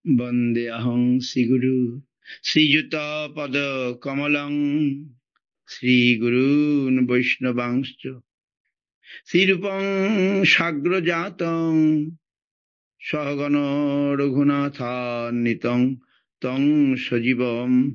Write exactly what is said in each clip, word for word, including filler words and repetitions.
Vande'aham Sri Guru Sri Juta Pada Kamalam Sri Gurun Vaishnavangscha Sri Rupam Sagra Jatam Sahagana Raghunatha Nitam Tang Sajivam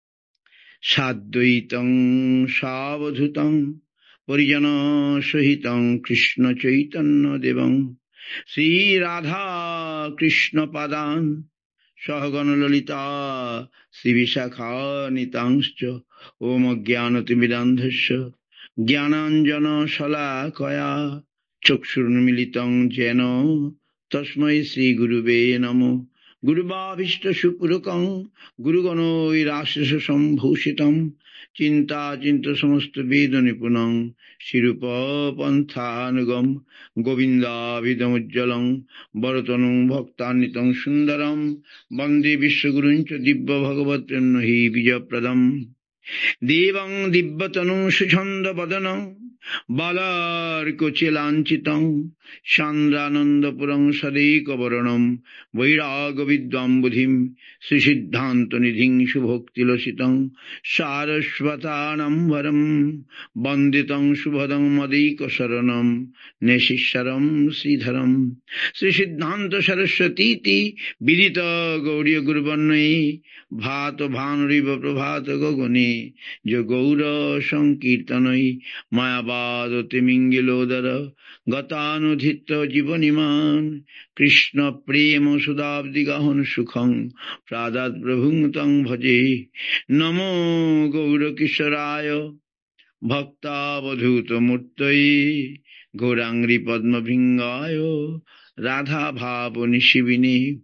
Sadvaitam Savadhutam Parijana Sahitam Krishna Chaitanya Devam Sri Radha Krishna Padan Sahagana Lalita Sri Vishakha Nitangscha Om Jnanatimidandhasya Jnananjana Shalakaya Chakshurmilitam Jena Tasmai Sri Gurube Namo Gurubhavishta Shupurukam Gurugano Irasya Sambhushitam Chinta Chinta Samasta Veda Nipunam Shirupa Panthanugam Govinda Vidamujjalam Bharatanum Bhaktanitam Sundaram Bande Vishwaguruncha Dibba Bhagavatam Nahi Vijapradam Devang Dibbatanum Suchanda Badanam Balar Kochilanchitam Chandrananda Purang Sadeka Varanam Vairaga Vidvam Budhim Susiddhanta Nidhing Shubhakti Lasitam Sarasvatanam Varam Banditang Shubhadam Madika Saranam Neshisharam Sridharam Susiddhanta Saraswatiti Vidita Gauriya Guruvarnai Bhato Bhanuriva Prabhata Gogone Jogaura Sankirtanai Mayabado Timingilodara Gatanudhita Jivaniman Krishna Prema Sudabdigahan Sukham Pradat Prabhungatang Bhaje Namo Gaura Kisharaya Bhakta Vadhuta Murtai Gaurangri Padma Bhingayo Radha Bhava Nishivini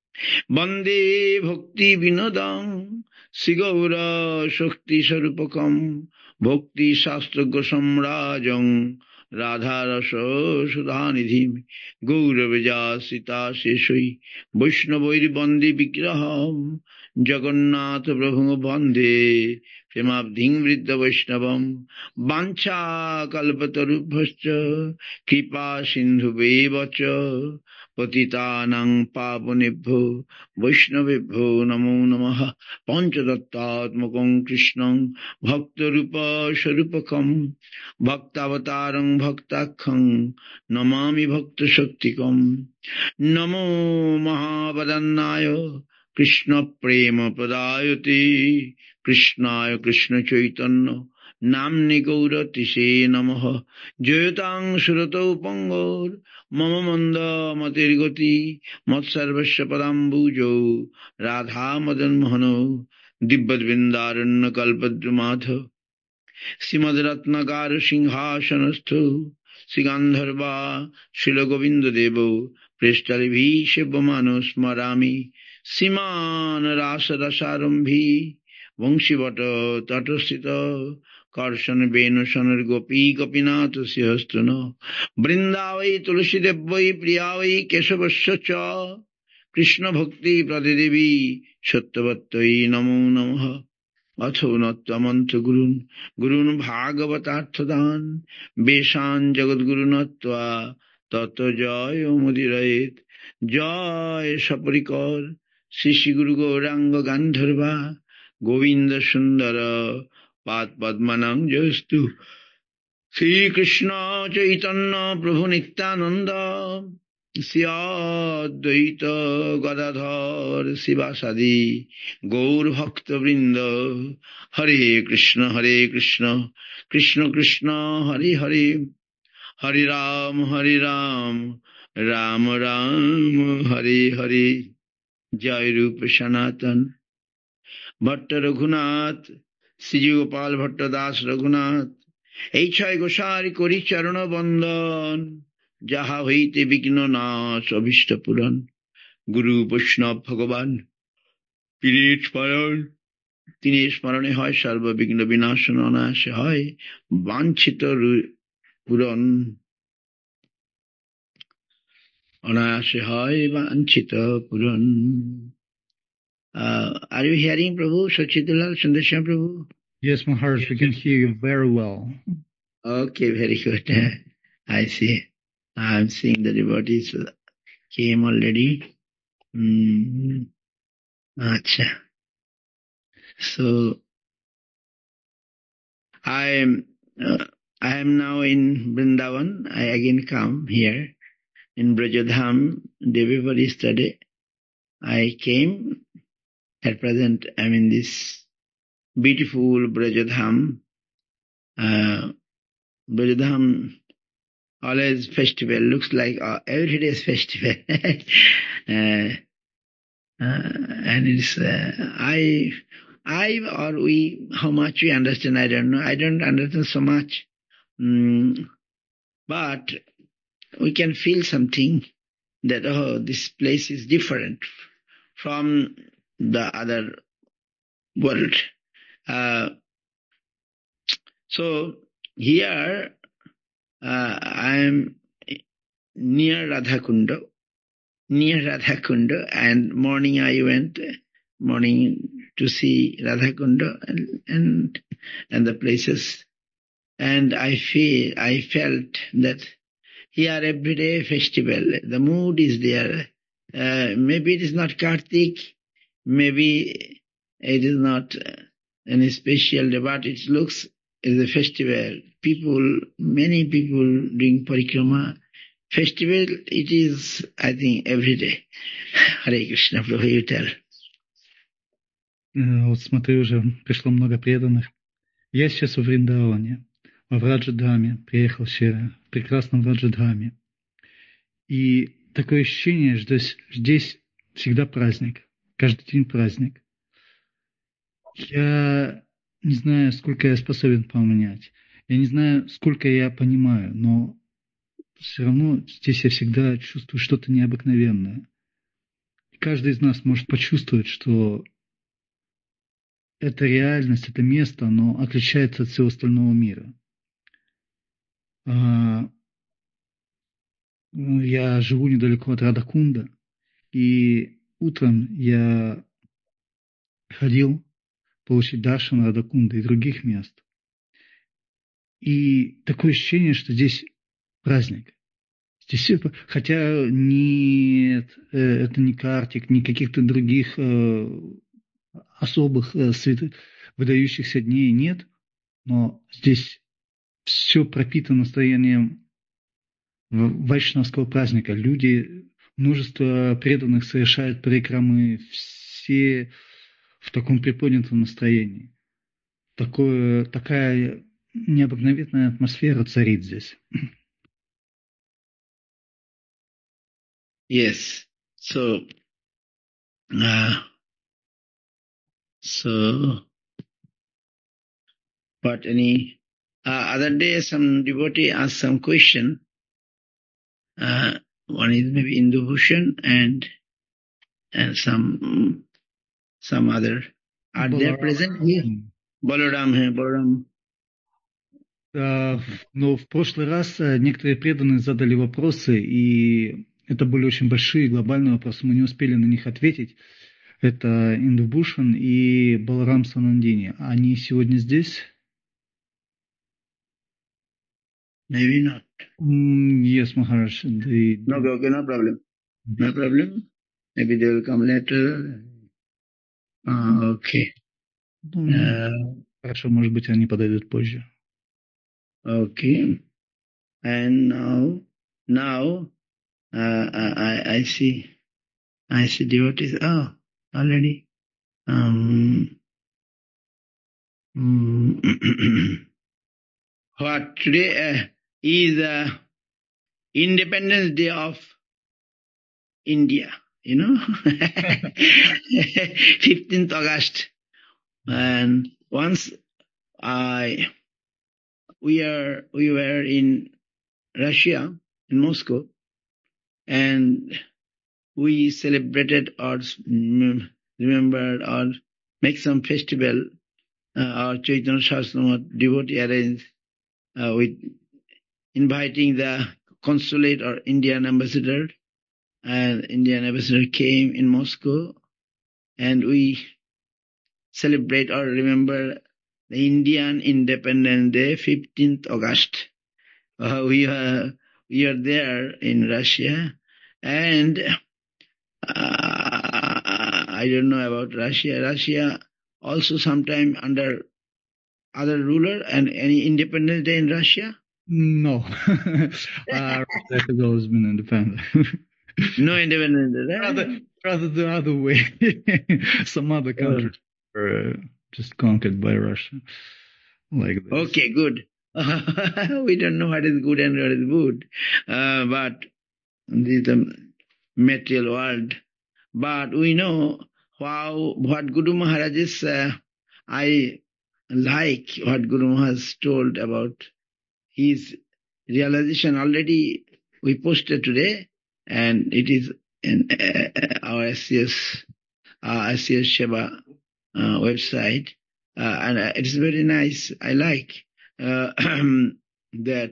Bande Bhakti Vinodam Sigaura Shakti Sarupakam Bhakti Shastra Gosam Rajam Radha Rasa Sudhanidhim Gaura Vijasita Sesui Vaishnavairi Bande Vigraham Jagannath Prabhu Bande Premabdhim Vriddha Vaishnavam Vancha Kalpatarubhascha Kripa Sindhu Bevacha Patitanang Pavanebho Vaishnavebho Namo Namaha Panchadatatmakam Krishnam Bhaktarupa Sharupakam Bhaktavatarang Bhaktakham Namami Bhakta Shaktikam Namo Mahavadannaya Krishna Prema Padayati Krishnaya Krishna Chaitanya Namni Gauratise Namaha Jayatang Surato Pangor Mama Manda Matirgati Matsarvasya Padambujo Radha Madan Mohano Dibbad Vindaran Kalpadrumatha Simad Ratnagar Singhasanastu Sigandharva Shila Govinda Devo Prestalivi Shivamano Smarami Siman Rasa Rasarambhi Vangshivata Tatasita Karshan Venu Shanar Gopi Gopinath Sihastana Brindavai Tulsi Devai Priyavai Kesavasya Cha Krishna Bhakti Pradidevi Sattvattvai Namo Namaha Atho Nattamanta Gurun Gurun Bhagavatarthadan Beshan Jagat Guru Nattva Tata Jaya Mudirayet Jaya Saparikar Sishi Guru Gauranga Gandharva Govinda Sundara Pad Padmanang Jastu Sri Krishna Chaitanya Prabhu Nityananda Sri Advaita Gadadhar Sivasadi Gaur Bhakta Vrinda Hare Krishna Hare Krishna Krishna Krishna Hare Hare Hare Ram Hare Ram Ram Ram Hare Hare Jai Rupa Sanatan Bhatta Raghunath Sri Gopal Bhatta Das Raghunath এই ছয় grocery করি চরণ বন্দন যাহা হইতে বিঘ্ন নাশ অভীষ্ট পূরণ গুরু বৈষ্ণব ভগবান পীরের স্মরণ তিনি স্মরণে হয় সর্ববিঘ্ন বিনাশন অনায়াসে হয় বাঞ্ছিত পূরণ অনায়াসে হয় বাঞ্ছিত পূরণ Are you hearing Prabhu Sachidulal Sundarshan Prabhu? Yes, Maharaj, we can hear you very well. Okay, very good. I see. I'm seeing the devotees came already. Mm. Acha. So, I am, uh, I am now in Vrindavan. I again come here in Brajadham day before yesterday. I came. At present, I am in this beautiful Brajadham. Uh, Brajadham, always festival, looks like uh, every day is festival. uh, uh, and it's, uh, I, I or we, how much we understand, I don't know. I don't understand so much. Mm, but we can feel something that, oh, this place is different from the other world. Uh, so here uh, I am near Radhakunda, near Radhakunda, and morning I went, morning to see Radhakunda and, and, and the places. And I feel, I felt that here every day festival, the mood is there. Uh, maybe it is not Kartik, maybe it is not any special day, but it looks as a festival. People, many people doing parikrama. Festival, it is, I think, every day. Hare Krishna, Prabhu, you tell. Э, Вот смотрю, уже пришло много преданных. Я сейчас в Вриндаване, в Раджадхаме, приехал вчера, в прекрасном Раджадхаме. И такое ощущение, что здесь, здесь всегда праздник, каждый день праздник. Я не знаю, сколько я способен поменять, я не знаю, сколько я понимаю, но все равно здесь я всегда чувствую что-то необыкновенное. И каждый из нас может почувствовать, что эта реальность, это место, оно отличается от всего остального мира. Я живу недалеко от Радакунда, и утром я ходил получить даршан Радакунда и других мест. И такое ощущение, что здесь праздник. Здесь, хотя нет, это не Картик, ни каких-то других особых выдающихся дней нет, но здесь все пропитано настроением вайшнавского праздника. Люди, множество преданных совершают парикрамы, все в таком приподнятом настроении. Такое, такая необыкновенная атмосфера царит здесь. Yes. So, uh, so, but any, uh, other day some devotee asked some question. Uh, one is maybe Indu Bhushan and, and some, some other. Are they present here? Balaram here, Balaram. Uh, но в прошлый раз некоторые преданные задали вопросы, и это были очень большие глобальные вопросы, мы не успели на них ответить. Это Инду Бхушан и Баларам Санандини. Они сегодня здесь? Maybe not. Mm, yes, Maharaj. They... No, okay, no problem. No problem. Maybe they will come later. Uh, okay. Uh, Хорошо, может быть, они подойдут позже. Okay. And now, now, uh, I, I see, I see devotees, oh, already. Um, um, what today uh, is uh, Independence Day of India, you know, fifteenth August. And once I, we are, we were in Russia, in Moscow, and we celebrated or remembered or make some festival. Uh, our Chaitanya Shastra devotee arranged uh, with inviting the consulate or Indian ambassador, and Indian ambassador came in Moscow, and we celebrate or remember the Indian Independence Day, fifteenth August. Uh, we are we are there in Russia, and uh, I don't know about Russia. Russia also sometime under other ruler and any Independence Day in Russia? No. uh, Russia has always been independent. No Independence Day, right? Rather, rather the other way. Some other countries oh. were uh, just conquered by Russia. Like this. Okay, good. We don't know what is good and what is good. Uh, but this is the material world. But we know how what Guru Maharaj is, uh, I like what Guru Maharaj told about his realization. Already we posted today, and it is in uh, our S C S, uh, S C S Sheba uh, website, uh, and uh, it's very nice. I like uh, that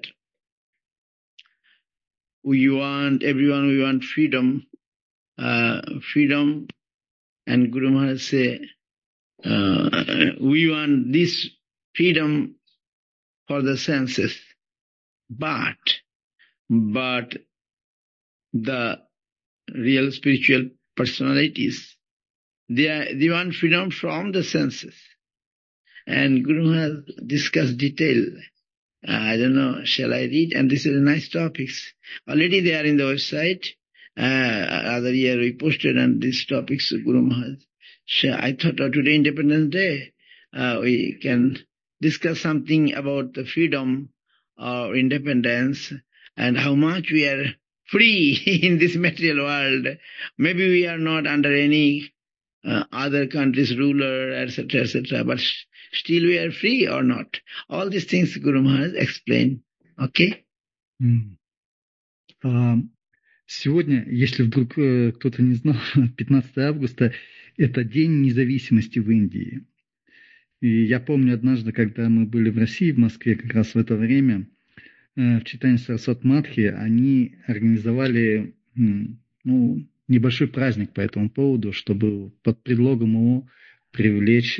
we want, everyone, we want freedom, uh, freedom, and Guru Maharaj say, uh, we want this freedom for the senses, but, but the real spiritual personalities, they, are, they want freedom from the senses. And Guru has discussed detail. Uh, I don't know, shall I read? And this is a nice topics. Already they are in the website. Uh, other year we posted on these topics, Guru Maharaj. I thought uh, today Independence Day, uh, we can discuss something about the freedom or independence and how much we are free in this material world. Maybe we are not under any uh, other country's ruler, et cetera, et cetera, but still we are free or not. All these things Guru Maharaj explained. Okay? Mm. Um. Сегодня, если вдруг кто-то не знал, пятнадцатое августа – это День независимости в Индии. И я помню однажды, когда мы были в России, в Москве, как раз в это время, в читании Сарасвати Матхи, они организовали ну, небольшой праздник по этому поводу, чтобы под предлогом его привлечь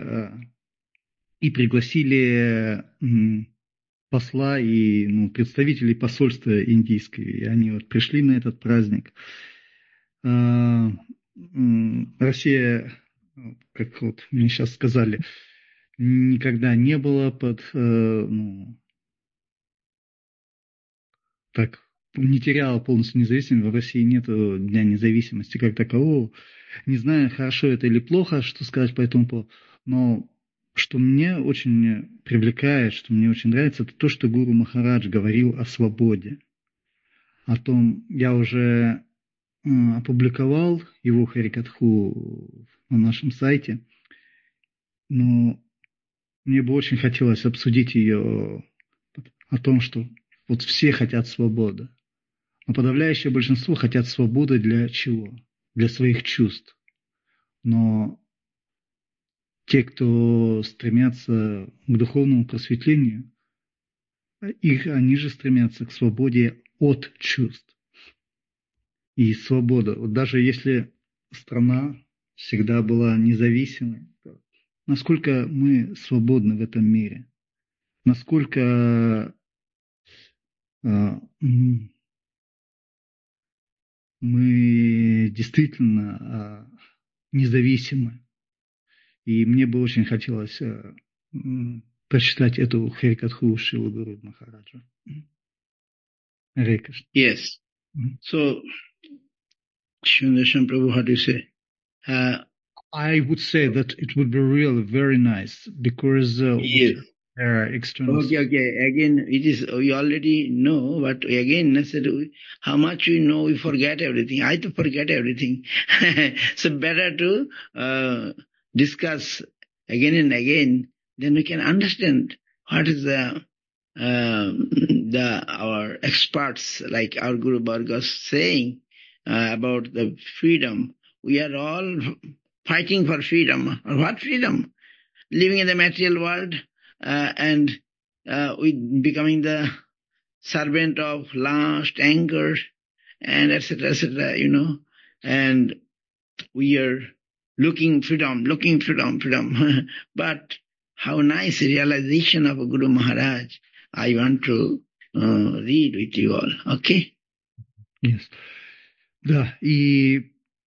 и пригласили посла и ну, представителей посольства индийского. И они вот пришли на этот праздник. Россия, как вот мне сейчас сказали, никогда не была под, ну, так, не теряла полностью независимость. В России нет Дня независимости как такового. Не знаю, хорошо это или плохо, что сказать по этому поводу, но что мне очень привлекает, что мне очень нравится, это то, что Гуру Махарадж говорил о свободе. О том, я уже э, опубликовал его Харикатху на нашем сайте, но мне бы очень хотелось обсудить ее о том, что вот все хотят свободы. Но подавляющее большинство хотят свободы для чего? Для своих чувств. Но те, кто стремятся к духовному просветлению, их, они же стремятся к свободе от чувств. И свобода, вот даже если страна всегда была независимой, насколько мы свободны в этом мире, насколько э, мы действительно э, независимы. И мне бы очень хотелось э, прочитать эту Харикатху Шрилы Гуру Махараджа. Харе Кришна. Yes. Mm-hmm. So, Shundarshan Prabhu, how do you say? Uh, I would say that it would be really very nice because uh, yes. there are external... Okay, okay. Again, it is, we already know, but again, I said, how much we know, we forget everything. I to forget everything. So better to uh, discuss again and again, then we can understand what is the, uh, the our experts, like our Guru Bhargava saying uh, about the freedom. We are all fighting for freedom. What freedom? Living in the material world uh, and uh, we becoming the servant of lust, anger, and et cetera, et cetera, you know, and we are looking freedom, looking freedom, freedom. But how nice realization of Guru Maharaj. I want to uh, read with you all. Okay? Yes. Да, и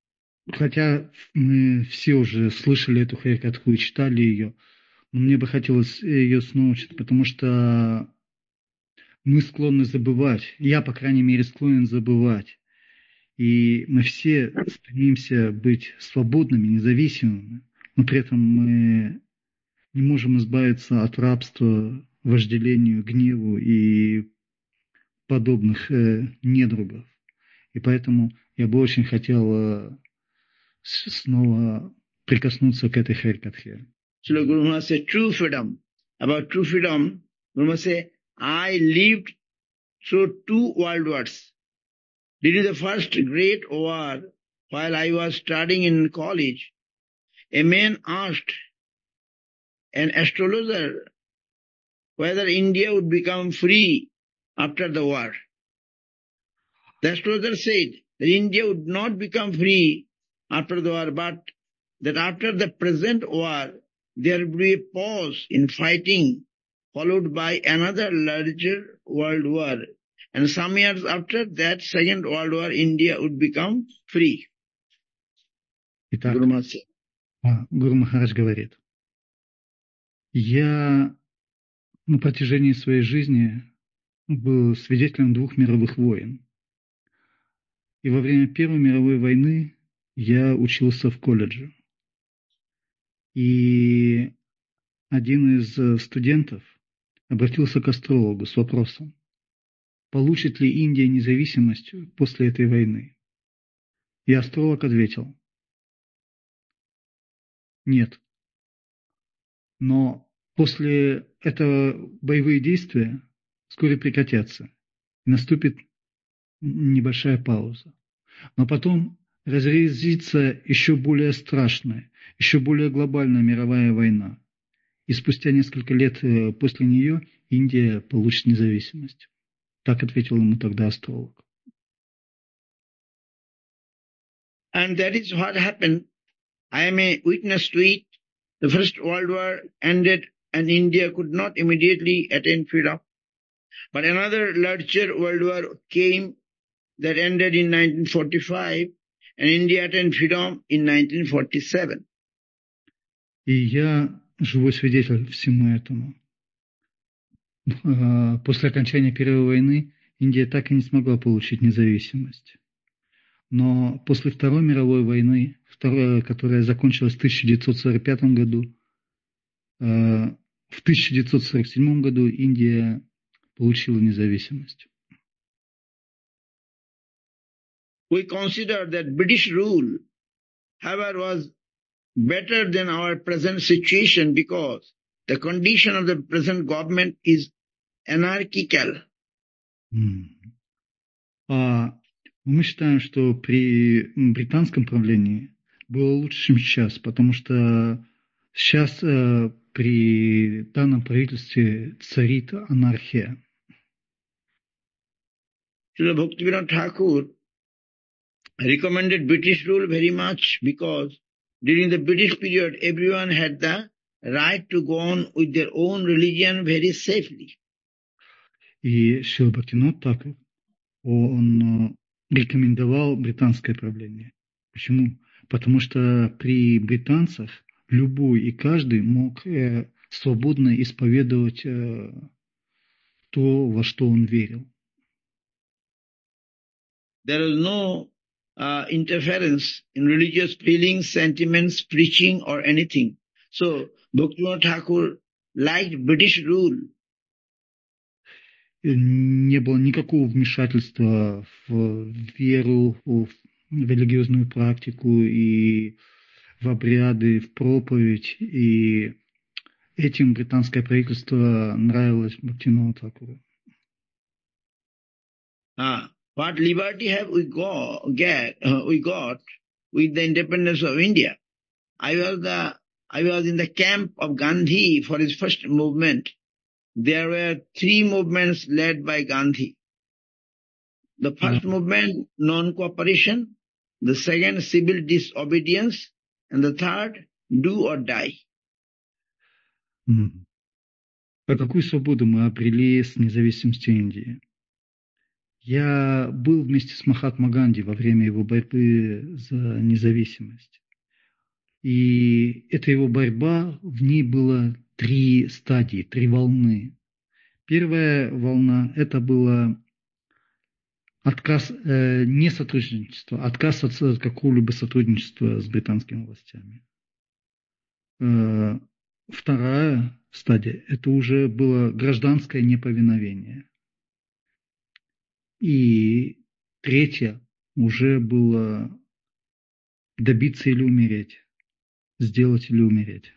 хотя мы все уже слышали эту Харикатху и читали ее, но мне бы хотелось ее снова читать, потому что мы склонны забывать. Я, по крайней мере, склонен забывать. И мы все стремимся быть свободными, независимыми, но при этом мы не можем избавиться от рабства, вожделению, гневу и подобных э, недругов. И поэтому я бы очень хотел э, снова прикоснуться к этой Харикатхе. So Guru Maharaj said true freedom. About true freedom, Guru Maharaj said, I lived through two world wars. During the first great war, while I was studying in college, a man asked an astrologer whether India would become free after the war. The astrologer said that India would not become free after the war, but that after the present war, there would be a pause in fighting, followed by another larger world war. And some years after that second world war, India would become free. Итак, Guru Maharaj said. а, Гуру Махарадж говорит, я на протяжении своей жизни был свидетелем двух мировых войн. И во время Первой мировой войны я учился в колледже. И один из студентов обратился к астрологу с вопросом, получит ли Индия независимость после этой войны. И астролог ответил, нет. Но после этого боевые действия вскоре прекратятся. И наступит небольшая пауза. Но потом разразится еще более страшная, еще более глобальная мировая война. И спустя несколько лет после нее Индия получит независимость. Так ответил ему тогда астролог. And that is what happened. I am a witness to it. The First World War ended and India could not immediately attain freedom. But another larger world war came that ended in nineteen forty-five and India attained freedom in nineteen forty-seven. И я живой свидетель всему этому. После окончания Первой войны Индия так и не смогла получить независимость. Но после Второй мировой войны, вторая, которая закончилась в тысяча девятьсот сорок пятом году, в тысяча девятьсот сорок седьмом году Индия получила независимость. We consider that British rule, however, was better than our present situation because the condition of the present government is anarchical. Mm. А мы считаем, что при британском правлении было лучше, чем сейчас, потому что сейчас э, при данном правительстве царит анархия. Srila Bhaktivinoda Thakur recommended British rule very much because during the British period everyone had the right to go on with their own religion very safely. И Шрила Бхактивинода Тхакур, он рекомендовал британское правление. Почему? Потому что при британцах любой и каждый мог э, свободно исповедовать э, то, во что он верил. There was no uh, interference in religious feelings, sentiments, preaching or anything. So Bhaktivinoda Thakur liked British rule. Не было никакого вмешательства в веру, в религиозную практику и в обряды, в проповедь. И этим британское правительство нравилось Бхактивиноду Тхакуру. Ah, what liberty have we got, get, uh, we got with the independence of India? I was the I was in the camp of Gandhi for his first movement. There were three movements led by Gandhi. The first mm-hmm. movement, non-cooperation. The second, civil disobedience. And the third, do or die. Mm-hmm. А какую свободу мы обрели с независимостью Индии? Я был вместе с Махатма Ганди во время его борьбы за независимость. И эта его борьба, в ней было три стадии, три волны. Первая волна – это было отказ, э, не сотрудничество, отказ от, от какого-либо сотрудничества с британскими властями. Э, вторая стадия – это уже было гражданское неповиновение. И третья уже было добиться или умереть, сделать или умереть.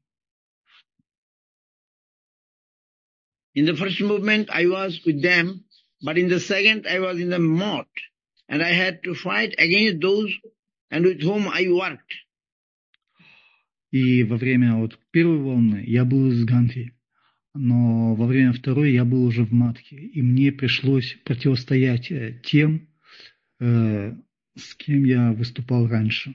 In the first movement, I was with them, but in the second, I was in the moat, and I had to fight against those and with whom I worked. И во время вот первой волны я был из Ганди, но во время второй я был уже в матхе, и мне пришлось противостоять тем, э, с кем я выступал раньше.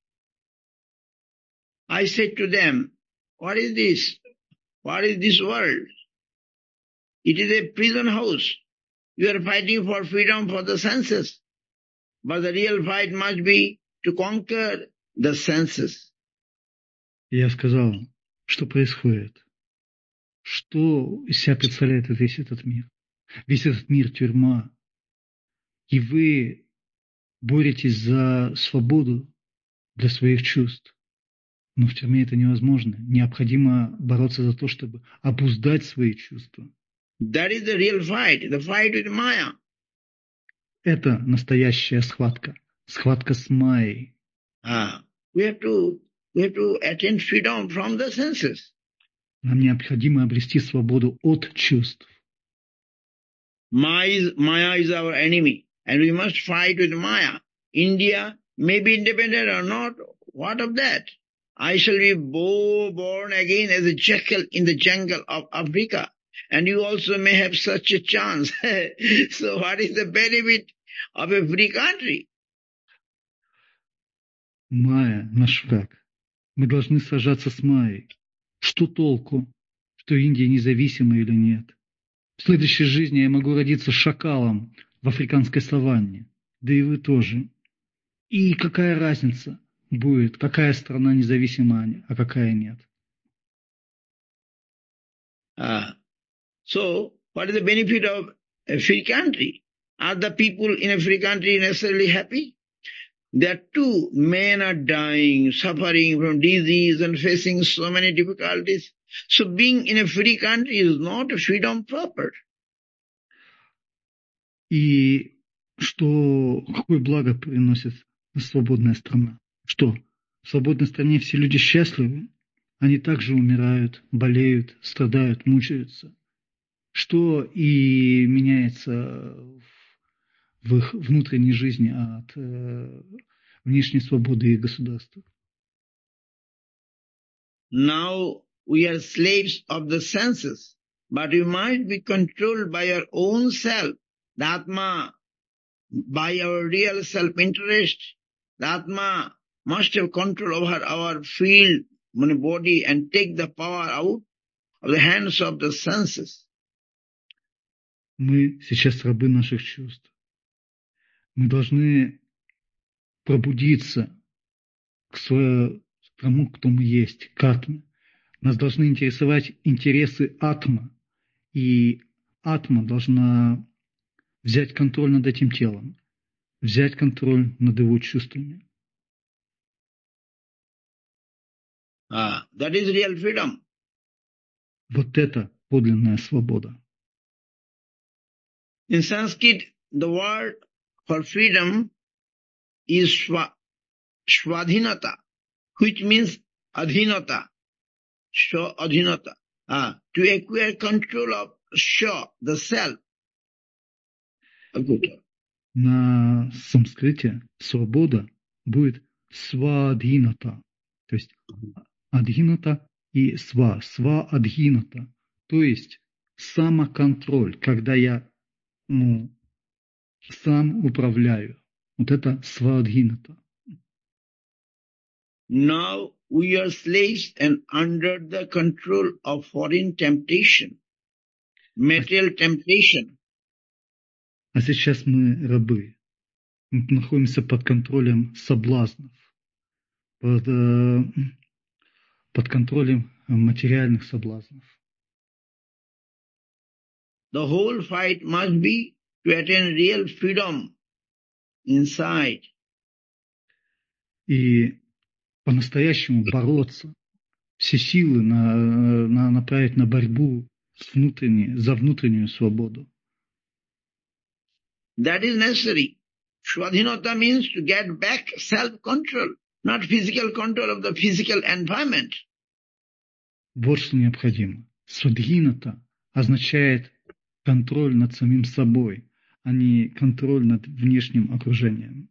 I said to them, what is this? What is this world? It is a prison house. You are fighting for freedom for the senses. But the real fight must be to conquer the senses. Я сказал, что происходит? Что из себя представляет весь этот мир? Весь этот мир – тюрьма. И вы боретесь за свободу для своих чувств. Но в тюрьме это невозможно. Необходимо бороться за то, чтобы обуздать свои чувства. That is the real fight, the fight with Maya. Это настоящая схватка. Схватка с Майей. Ah, we have to, we have to attain freedom from the senses. Нам необходимо обрести свободу от чувств. Maya is, Maya is our enemy, and we must fight with Maya. India may be independent or not, what of that? I shall be born again as a jackal in the jungle of Africa, and you also may have such a chance. So what is the benefit of a free country? Майя – наш враг. Мы должны сражаться с Майей. Что толку, что Индия независима или нет? В следующей жизни я могу родиться шакалом в африканской саванне. Да и вы тоже. И какая разница будет, какая страна независима, а какая нет? Uh, so, what is the benefit of a free country? Are the people in a free country necessarily happy? There too, men are dying, suffering from disease and facing so many difficulties. So being in a free country is not a freedom proper. И что, какое благо приносит свободная страна? Что, в свободной стране все люди счастливы? Они также умирают, болеют, страдают, мучаются. Что и меняется в их внутренней жизни от э, внешней свободы их государства? Now we are slaves of the senses, but we might be controlled by our own self, the Atma, by our real self-interest. The Atma must have control over our field, body, and take the power out of the hands of the senses. Мы сейчас рабы наших чувств. Мы должны пробудиться к своему, тому, кто мы есть, к атме. Нас должны интересовать интересы атма. И атма должна взять контроль над этим телом, взять контроль над его чувствами. Ah, that is real freedom. Вот это подлинная свобода. In Sanskrit, the word for freedom is swa, swadhinata, which means adhinata, swa adhinata, ah, to acquire control of swa, the self. На санскрите свобода будет свадхината, то есть адхината и сва, сва-адхината, то есть самоконтроль, когда я ну, сам управляю. Вот это свадхината. Now we are slaves and under the control of foreign temptation, material temptation. А сейчас мы рабы. Мы находимся под контролем соблазнов, под, э, под контролем материальных соблазнов. The whole fight must be to attain real freedom inside. И по-настоящему бороться, все силы на, на, направить на борьбу с внутренней, за внутреннюю свободу. That is necessary. Swadhinata means to get back self-control, not physical control of the physical environment. Вот что необходимо. Свадхината означает контроль над самим собой, а не контроль над внешним окружением.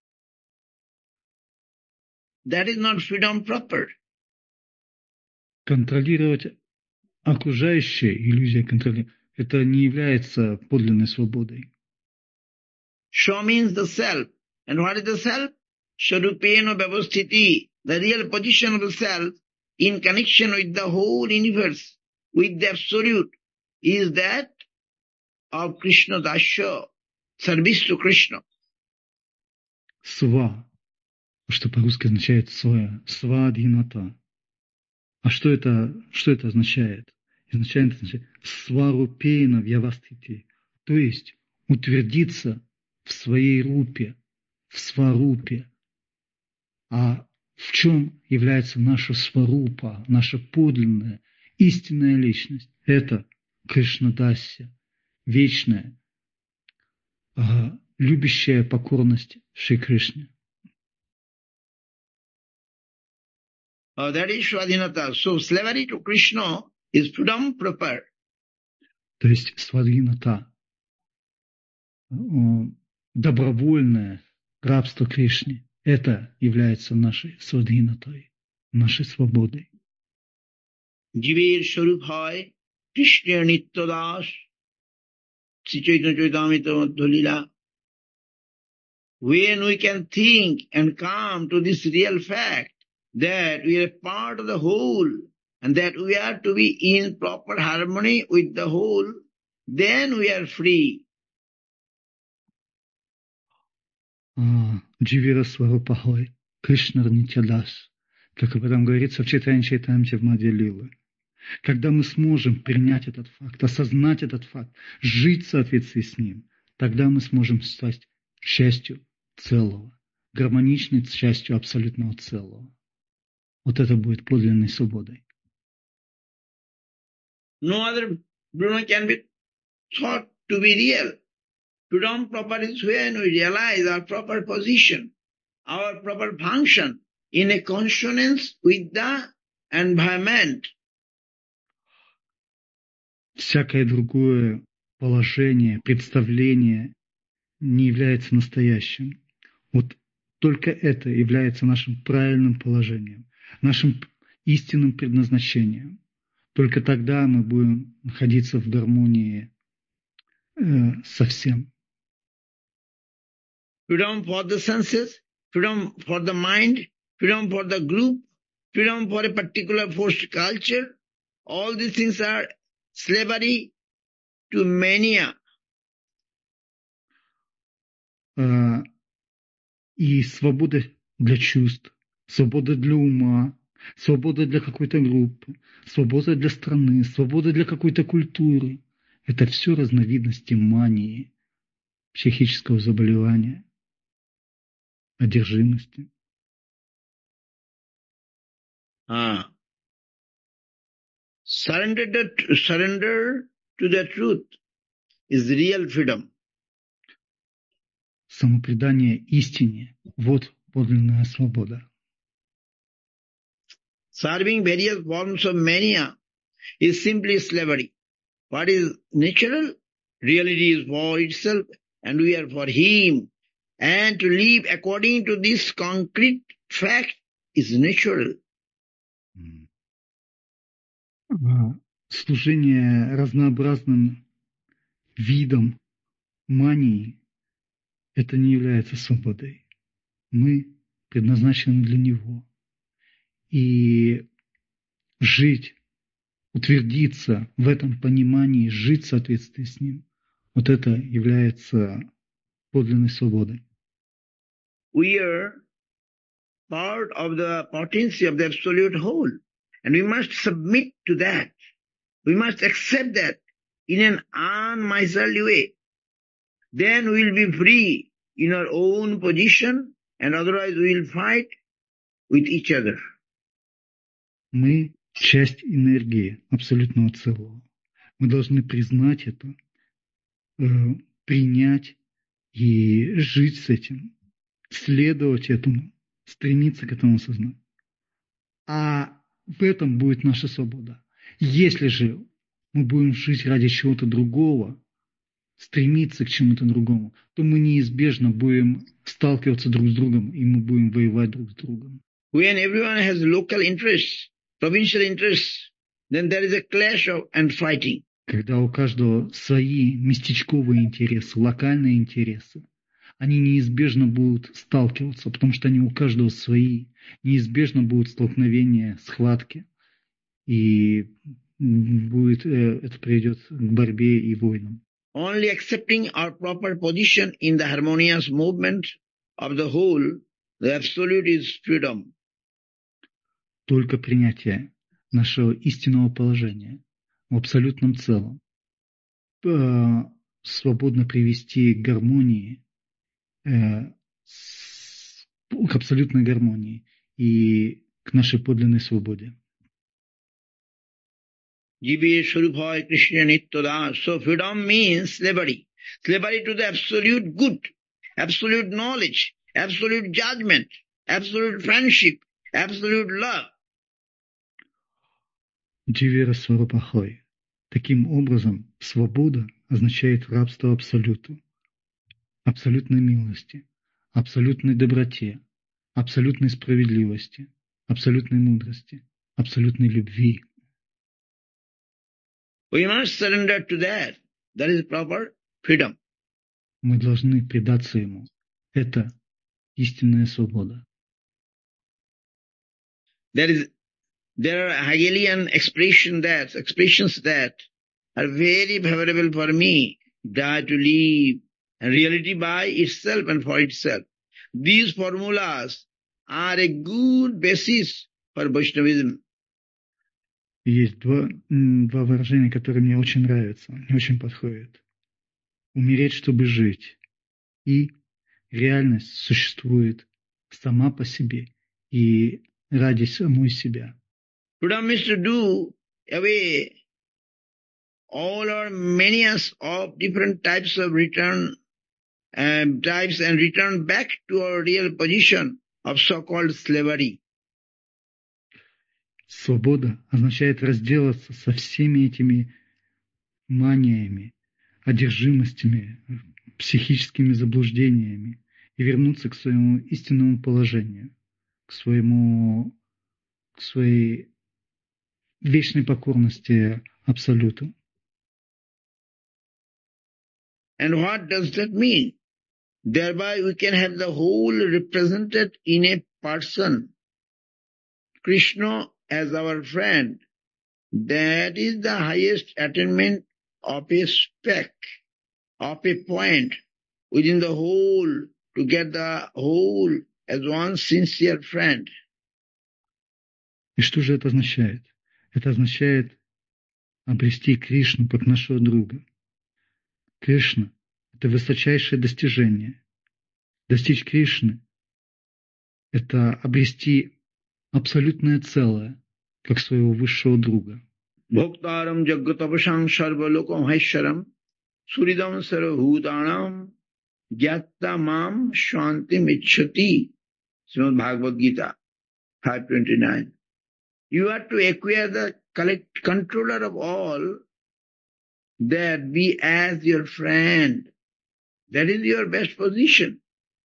That is not freedom proper. Контролировать окружающее, иллюзия контроля, это не является подлинной свободой. Swa means the self. And what is the self? Swarupena Vyavasthiti, the real position of the self in connection with the whole universe, with the Absolute, is that of Krishna Dasya, service to Krishna. Сва, что по-русски означает своя, свадхината. А что это, что это означает? Изначально это означает сварупейна вьявастхити, то есть утвердиться в своей рупе, в сварупе. А в чем является наша сварупа, наша подлинная, истинная личность? Это Кришнадасья, вечная, любящая покорность Шри Кришне. Uh, that is Swadhinata. So slavery to Krishna is freedom proper. То есть свадхината, добровольное рабство Кришне, это является нашей свадхинатой, нашей свободой. Jiver Swarup Hai, Krishna Nitya Das, Sri Chaitanya Chaitamrita Madhya Lila. When we can think and come to this real fact that we are part of the whole and that we are to be in proper harmony with the whole, then we are free. Дживира Сварупахой, Кришна Нитядас, как об этом говорится в Чайтанья Чайтамрите в Мадхья Лилы. Когда мы сможем принять этот факт, осознать этот факт, жить в соответствии с ним, тогда мы сможем стать частью целого, гармоничной частью абсолютного целого. Вот это будет подлинной свободой. No other Brahma can be thought to be real. Freedom proper is when we realize our proper position, our proper function in a consonance with the environment. Всякое другое положение, представление не является настоящим. Вот только это является нашим правильным положением, нашим истинным предназначением. Только тогда мы будем находиться в гармонии э, со всем. Freedom for the senses, freedom for the mind, freedom for the group, freedom for a particular forced culture, all these things are slavery to mania. Э, и свобода для чувств, свобода для ума, свобода для какой-то группы, свобода для страны, свобода для какой-то культуры. Это все разновидности мании, психического заболевания, одержимости. Ah. Surrender, the, surrender to the truth is real freedom. Самопредание истине – вот подлинная свобода. Serving various forms of mania is simply slavery. What is natural? Reality is for itself and we are for Him. And to live according to this concrete fact is natural. Служение разнообразным видам мании – это не является свободой. Мы предназначены для Него. И жить, утвердиться в этом понимании, жить в соответствии с Ним Вот это является подлинной свободой. We are part of the potency of the absolute whole. And we must submit to that. We must accept that in an unmiserly way. Then we will be free in our own position, and otherwise we will fight with each other. Мы часть энергии абсолютного целого. Мы должны признать это, э, принять и жить с этим, следовать этому, стремиться к этому сознанию. А в этом будет наша свобода. Если же мы будем жить ради чего-то другого, стремиться к чему-то другому, то мы неизбежно будем сталкиваться друг с другом, и мы будем воевать друг с другом. When everyone has local interests, provincial interests, then there is a clash of, and fighting. Когда у каждого свои местечковые интересы, локальные интересы, они неизбежно будут сталкиваться, потому что они у каждого свои. Неизбежно будут столкновения, схватки, и будет, это приведет к борьбе и войнам. Only accepting our proper position in the harmonious movement of the whole, the absolute is freedom. Только принятие нашего истинного положения в абсолютном целом свободно привести к гармонии, к абсолютной гармонии и к нашей подлинной свободе. Jive Swarupaya Krishna Nitya. So freedom means slavery. Slavery to the absolute good, absolute knowledge, absolute judgment, absolute friendship, absolute love. Дживера Сварупахой. Таким образом, свобода означает рабство абсолюту, абсолютной милости, абсолютной доброте, абсолютной справедливости, абсолютной мудрости, абсолютной любви. We must surrender to that. That is proper freedom. Мы должны предаться ему. Это истинная свобода. There is, there are Hegelian expression that, expressions that are very favorable for me, that to live and reality by itself and for itself. These formulas are a good basis for Vaishnavism. Есть два, два выражения, которые мне очень нравятся, мне очень подходят. Умереть, чтобы жить. И реальность существует сама по себе и ради самой себя. Freedom is to do away all our manias of different types of return, um, types and return back to our real position of so-called slavery. Свобода означает разделаться со всеми этими маниями, одержимостями, психическими заблуждениями и вернуться к своему истинному положению, к своему, к своей вечной покорности Абсолюту. And what does that mean? Thereby we can have the whole represented in a person. Krishna as our friend. That is the highest attainment of a speck, of a point within the whole, to get the whole as one sincere friend. И что же это означает? Это означает обрести Кришну как нашего друга. Кришна – это высочайшее достижение. Достичь Кришны – это обрести абсолютное целое, как своего высшего друга. Bhoktaram jagatapasam sarvalokam haisharam suridam sarvabhutanam gyatta mam shantim ichchati. Srimad Bhagavad Gita five twenty-nine. You are to acquire the collect, controller of all, that be as your friend. That is your best position.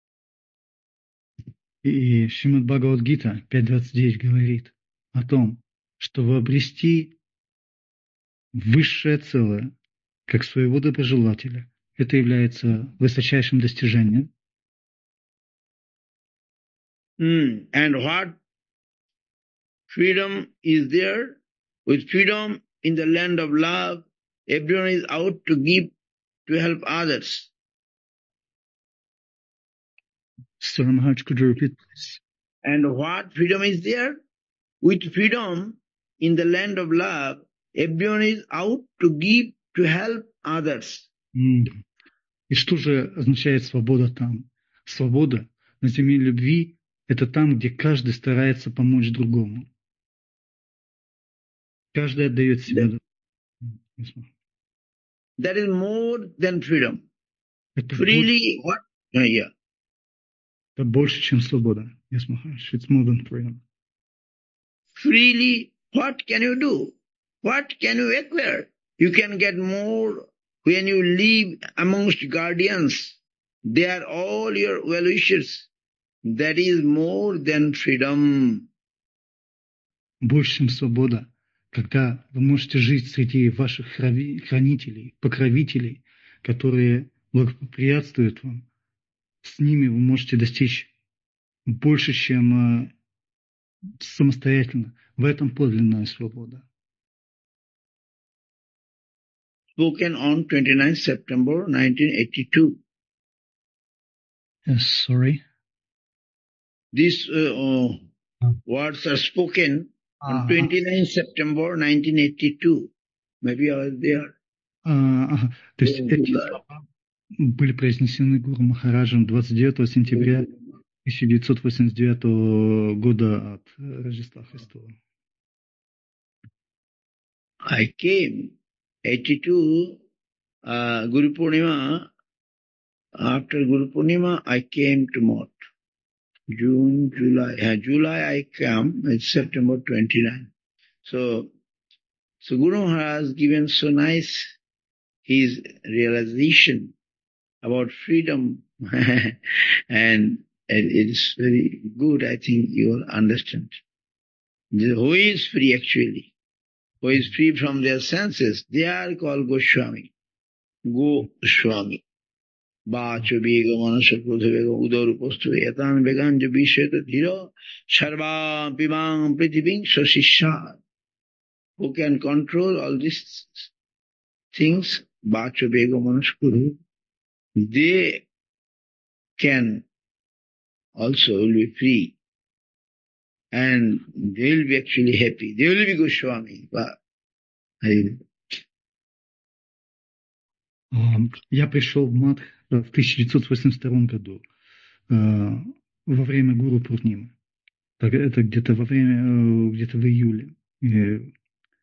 И Шримад Бхагавад-гита пять двадцать девять говорит о том, чтобы обрести высшее целое, как своего доброжелателя, это является высочайшим достижением. Mm. And what freedom is there? With freedom in the land of love, everyone is out to give to help others. Sir Maharaj, could you repeat, please? And what freedom is there? With freedom in the land of love, everyone is out to give, to help others. М. И что же означает свобода там? Свобода на земле любви – это там, где каждый старается помочь другому. Каждый отдает себя. That, that is more than freedom. Это Freely, больше, what? Uh, yeah. это больше, чем свобода. Yes, Maharaj, it's more than freedom. Freely, what can you do? What can you acquire? You can get more when you live amongst guardians. They are all your well-wishers. That is more than freedom. Больше, чем свобода. Когда вы можете жить среди ваших хранителей, покровителей, которые благоприятствуют вам, с ними вы можете достичь больше, чем самостоятельно. В этом подлинная свобода. Spoken on twenty-ninth September nineteen eighty-two. Yes, sorry. These uh, uh, words are spoken on twenty-ninth September nineteen eighty-two. Maybe I was there. А, ага. То есть эти слова были произнесены Гуру Махараджем двадцать девятого сентября тысяча девятьсот восемьдесят девятого года от Рождества Христова. I came eighty-two uh, Guru Purnima. After Guru Purnima, I came to Mott. June, July. Uh, July I came. It's September twenty-ninth. So, so Guru Maharaj has given so nice his realization about freedom, and it is very good. I think you will understand. Who is free actually? Who is free from their senses? They are called Goswami. Goswami. Bacho vega manasya krodha vega udarupastu etan veganja visheta dhira sarva pimang prithiving sasisha. Who can control all these things? Bacho vega manasya krodha. They can also will be free. And they will be actually happy. They will be Goswami. Я пришел в Мадх в тысяча девятьсот восемьдесят втором году, во время Гуру Пурнимы. Это где-то во время, где-то в июле. И,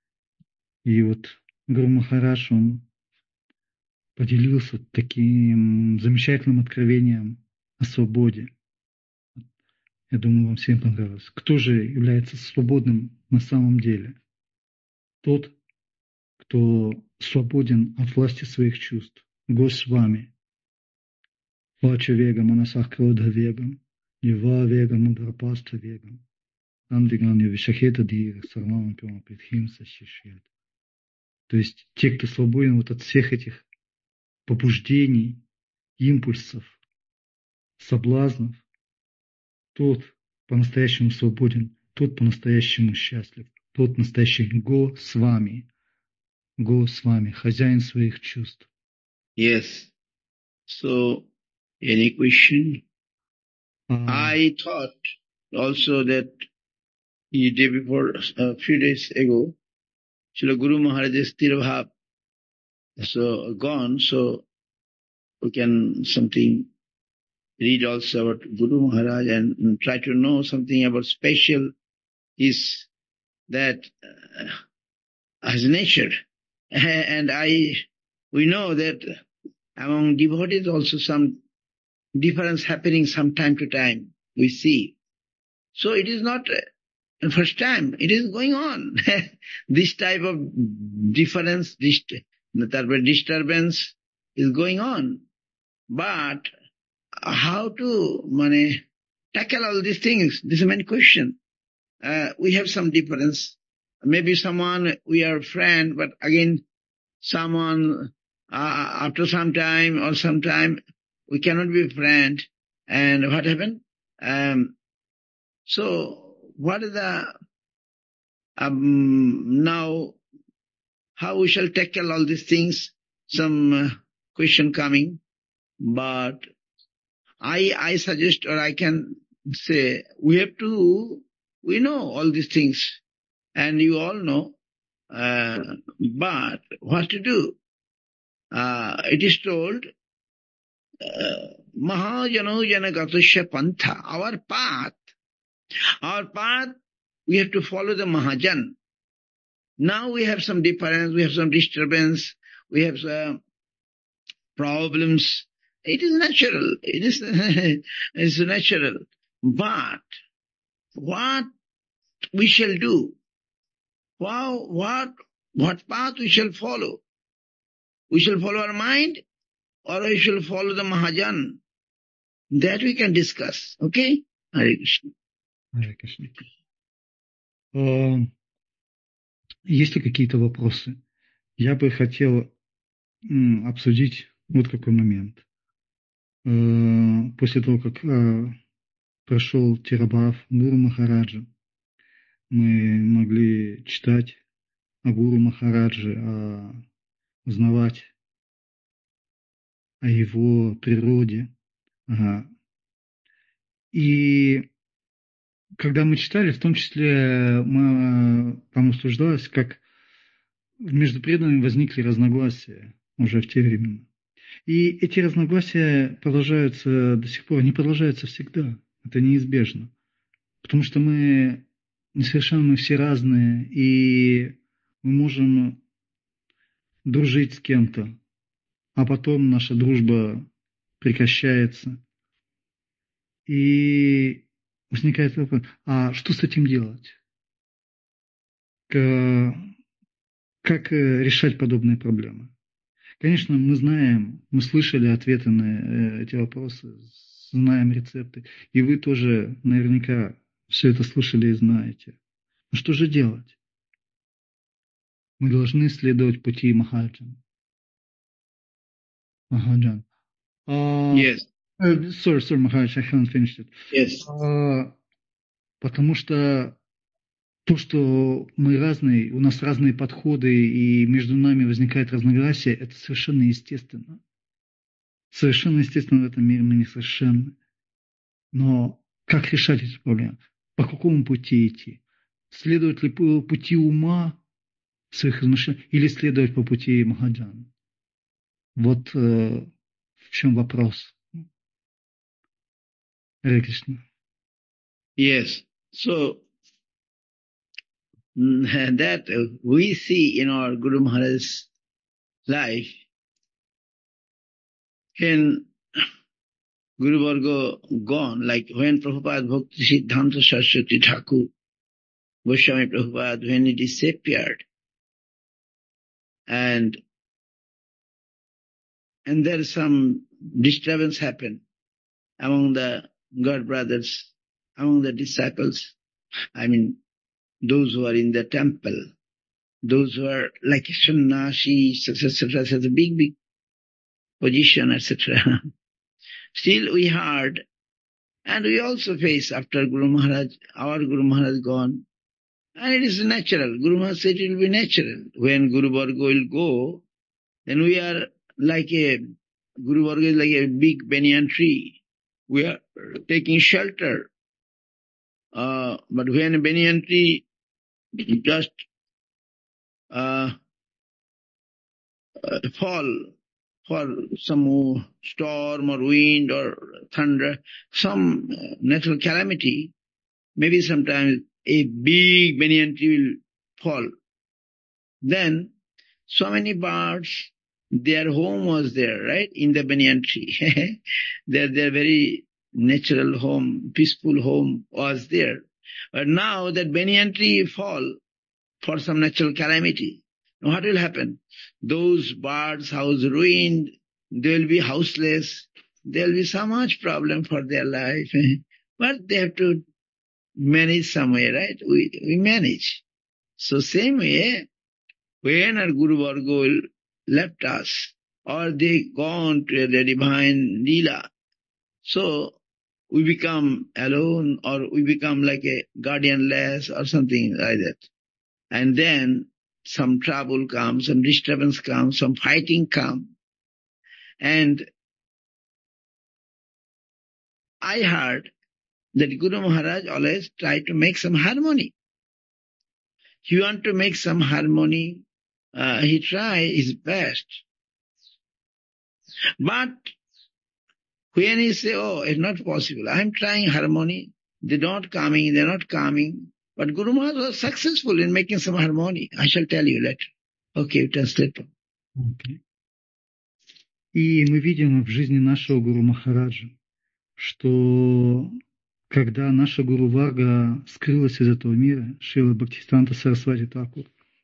и вот Гуру Махарадж, он поделился таким замечательным откровением о свободе. Я думаю, вам всем понравилось. Кто же является свободным на самом деле? Тот, кто свободен от власти своих чувств. Госвами. Вача вегам, анасах кродха вегам, ева вегам, мудрапаста вегам. Андиган явишахета дира, сарвам пима притхим сащишет. То есть те, кто свободен вот от всех этих побуждений, импульсов, соблазнов, тот по-настоящему свободен, тот по-настоящему счастлив, тот настоящий Го с вами, Го с вами, хозяин своих чувств. Yes. So, any question? Uh, I thought also that the day before, a few days ago, Srila Guru Maharaj's Tirabhav so gone, so we can something read also about Guru Maharaj and, and try to know something about special is that uh, his nature. And I, we know that among devotees also some difference happening some time to time, we see. So it is not the first time, it is going on. This type of difference, this disturbance is going on. But how to mane, tackle all these things? This is a main question. Uh, we have some difference. Maybe someone, we are friend, but again, someone, uh, after some time or some time, we cannot be friend. And what happened? Um, so, what is the, um, now, how we shall tackle all these things? Some uh, question coming, but I, I suggest, or I can say, we have to, we know all these things, and you all know, uh, but what to do? Uh, it is told, Mahajano Janagatasya Pantha, our path, our path, we have to follow the Mahajan. Now we have some difference, we have some disturbance, we have some problems. It is natural, it is it's natural. But what we shall do? Wow, what, what path we shall follow? We shall follow our mind, or we shall follow the Mahajan? That we can discuss. Okay? Hare Krishna. Hare Krishna. Uh, есть ли какие-то вопросы? Я бы хотел м, обсудить вот какой момент. Uh, после того, как uh, прошел Тирабхав Гуру Махараджа, мы могли читать о Гуру Махараджи, о, узнавать о его природе. Ага. И когда мы читали, в том числе мы, там обсуждалось, как между преданными возникли разногласия уже в те времена. И эти разногласия продолжаются до сих пор, они продолжаются всегда. Это неизбежно. Потому что мы несовершенны, мы все разные, и мы можем дружить с кем-то, а потом наша дружба прекращается. И возникает вопрос, а что с этим делать? Как решать подобные проблемы? Конечно, мы знаем, мы слышали ответы на эти вопросы, знаем рецепты, и вы тоже наверняка все это слышали и знаете. Но что же делать? Мы должны следовать пути Махаджан. Mahajan. Uh, Yes. Uh, sorry, sorry, Maharaj, I haven't finished it. Yes. Uh, потому что то, что мы разные, у нас разные подходы, и между нами возникает разногласие, это совершенно естественно. Совершенно естественно, в этом мире мы несовершенны. Но как решать эти проблемы? По какому пути идти? Следовать ли по пути ума своих размышлений, или следовать по пути Махаджана? Вот uh, в чем вопрос. Hare Krishna. Yes. So, that we see in our Guru Maharaj's life, when Guru Varga gone, like when Prabhupada Bhakti Siddhanta Saraswati Thakur, Goswami Prabhupada, when he disappeared, and and there some disturbance happened among the God brothers, among the disciples, I mean, those who are in the temple, those who are like sannyasis, et cetera, et cetera, big, big position, et cetera. Still we heard, and we also face after Guru Maharaj, our Guru Maharaj gone, and it is natural. Guru Maharaj said it will be natural. When Guru Varga will go, then we are like a, Guru Varga is like a big banyan tree. We are taking shelter. Uh, but when a banyan tree just uh, uh, fall for some storm or wind or thunder, some natural calamity, maybe sometimes a big banyan tree will fall. Then so many birds, their home was there, right, in the banyan tree. their, their very natural home, peaceful home was there. But now that banyan tree fall for some natural calamity. Now what will happen? Those birds' house ruined, they will be houseless, there will be so much problem for their life. But they have to manage some way, right? We, we manage. So same way, when our Guru Varga left us, or they gone to the divine Leela, so we become alone, or we become like a guardianless or something like that. And then some trouble comes, some disturbance comes, some fighting comes. And I heard that Guru Maharaj always tried to make some harmony. He want to make some harmony. Uh, he try his best. But when he say, oh, it's not possible, I am trying harmony, they're not coming, they're not coming. But Guru Maharaj was successful in making some harmony. I shall tell you later. Okay, translate. Okay. И мы видим в жизни нашего Гуру Махараджа, что когда наша Гуру Варга скрылась из этого мира, Шрила Бхактисиданта Сарасвати Такур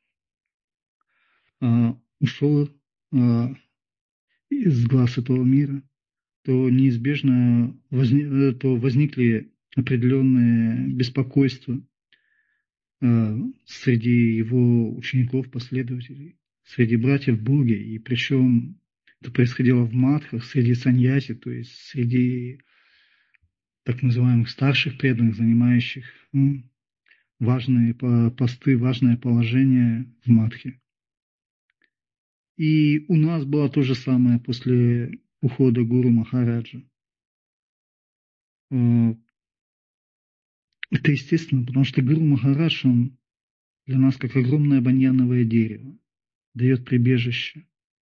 а, ушел а, из глаз этого мира, то неизбежно возни, то возникли определенные беспокойства а, среди его учеников, последователей, среди братьев Боги, и причем это происходило в матхах, среди саньяси, то есть среди так называемых старших преданных, занимающих ну, важные посты, важное положение в матхе. И у нас было то же самое после ухода Гуру Махараджа. Это естественно, потому что Гуру Махарадж, он для нас как огромное баньяновое дерево, дает прибежище.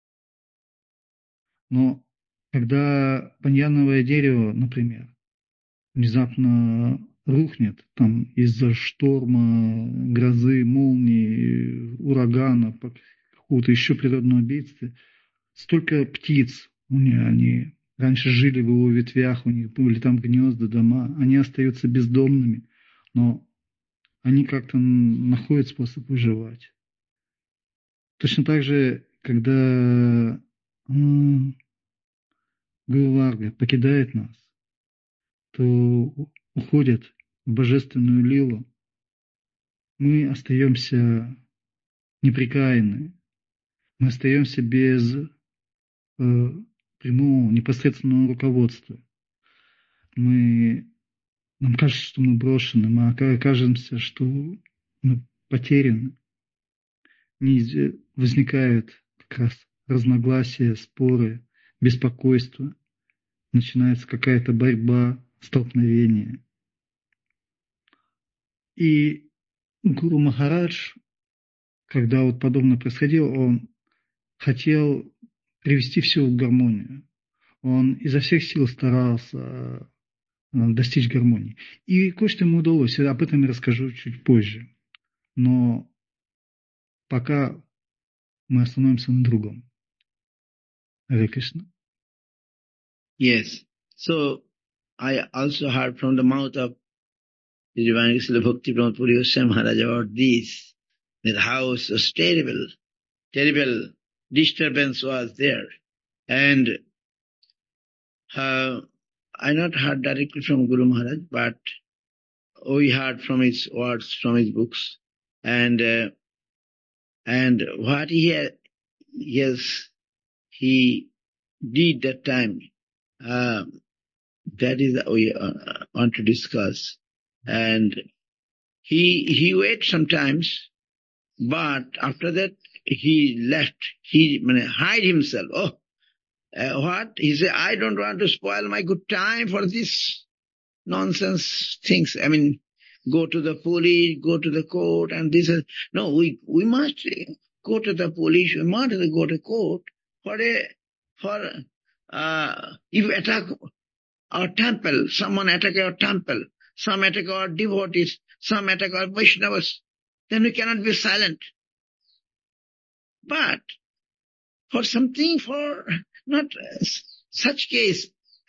Но когда баньяновое дерево, например, внезапно рухнет там из-за шторма, грозы, молнии, урагана, какого-то еще природного бедствия, столько птиц, у них, они раньше жили в его ветвях, у них были там гнезда, дома, они остаются бездомными, но они как-то находят способ выживать. Точно так же, когда Гуру Варга покидает нас, то уходит в божественную лилу, мы остаемся непрекаянны, мы остаемся без э, прямого, непосредственного руководства. Мы, нам кажется, что мы брошены, мы окажемся, что мы потеряны. Возникают как раз разногласия, споры, беспокойство, начинается какая-то борьба, столкновение. И Гуру Махарадж, когда вот подобное происходило, он хотел привести все в гармонию. Он изо всех сил старался достичь гармонии. И кое-что ему удалось, об этом я расскажу чуть позже. Но пока мы остановимся на другом. Харе Кришна. Yes. So, I also heard from the mouth of the Divine Srila Bhakti-Pramod Puri Goswami Maharaj about this, that how was terrible, terrible disturbance was there. And uh, I not heard directly from Guru Maharaj, but we heard from his words, from his books. And uh, and what he had, yes, he did that time, uh, that is what we uh, want to discuss. And he he wait sometimes, but after that he left. He I mean, hide himself. Oh, uh, what? He said, I don't want to spoil my good time for this nonsense things. I mean, go to the police, go to the court, and this is, no, we, we must go to the police, we must go to court for a, for, uh, if attack our temple, someone attack our temple, some attack our devotees, some attack our Vaishnavas, then we cannot be silent. But for something, for not such case,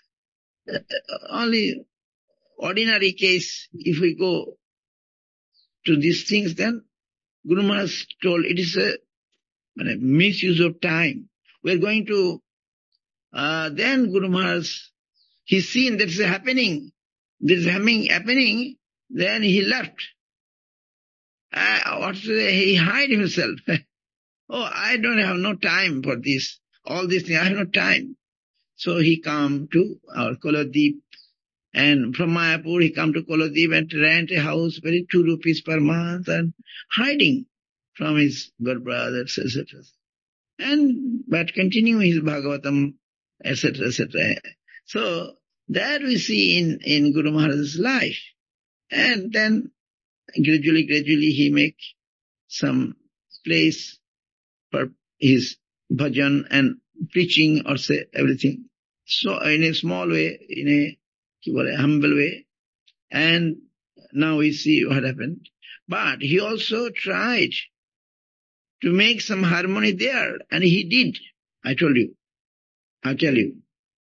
only ordinary case, if we go to these things, then Guru Maharaj told it is a, a misuse of time. We are going to, uh, then Guru Maharaj, he's seen that is happening, this is happening, happening, then he left. Uh, what he hide himself. Oh, I don't have no time for this, all these things, I have no time. So he come to our Koladip. And from Mayapur, he come to Koladip and rent a house, very two rupees per month, and hiding from his good brothers, et cetera. And, but continue his Bhagavatam, et cetera, et cetera. So that we see in, in Guru Maharaj's life. And then gradually, gradually he make some place for his bhajan and preaching or say everything. So in a small way, in a, a humble way. And now we see what happened. But he also tried to make some harmony there, and he did. I told you. I tell you.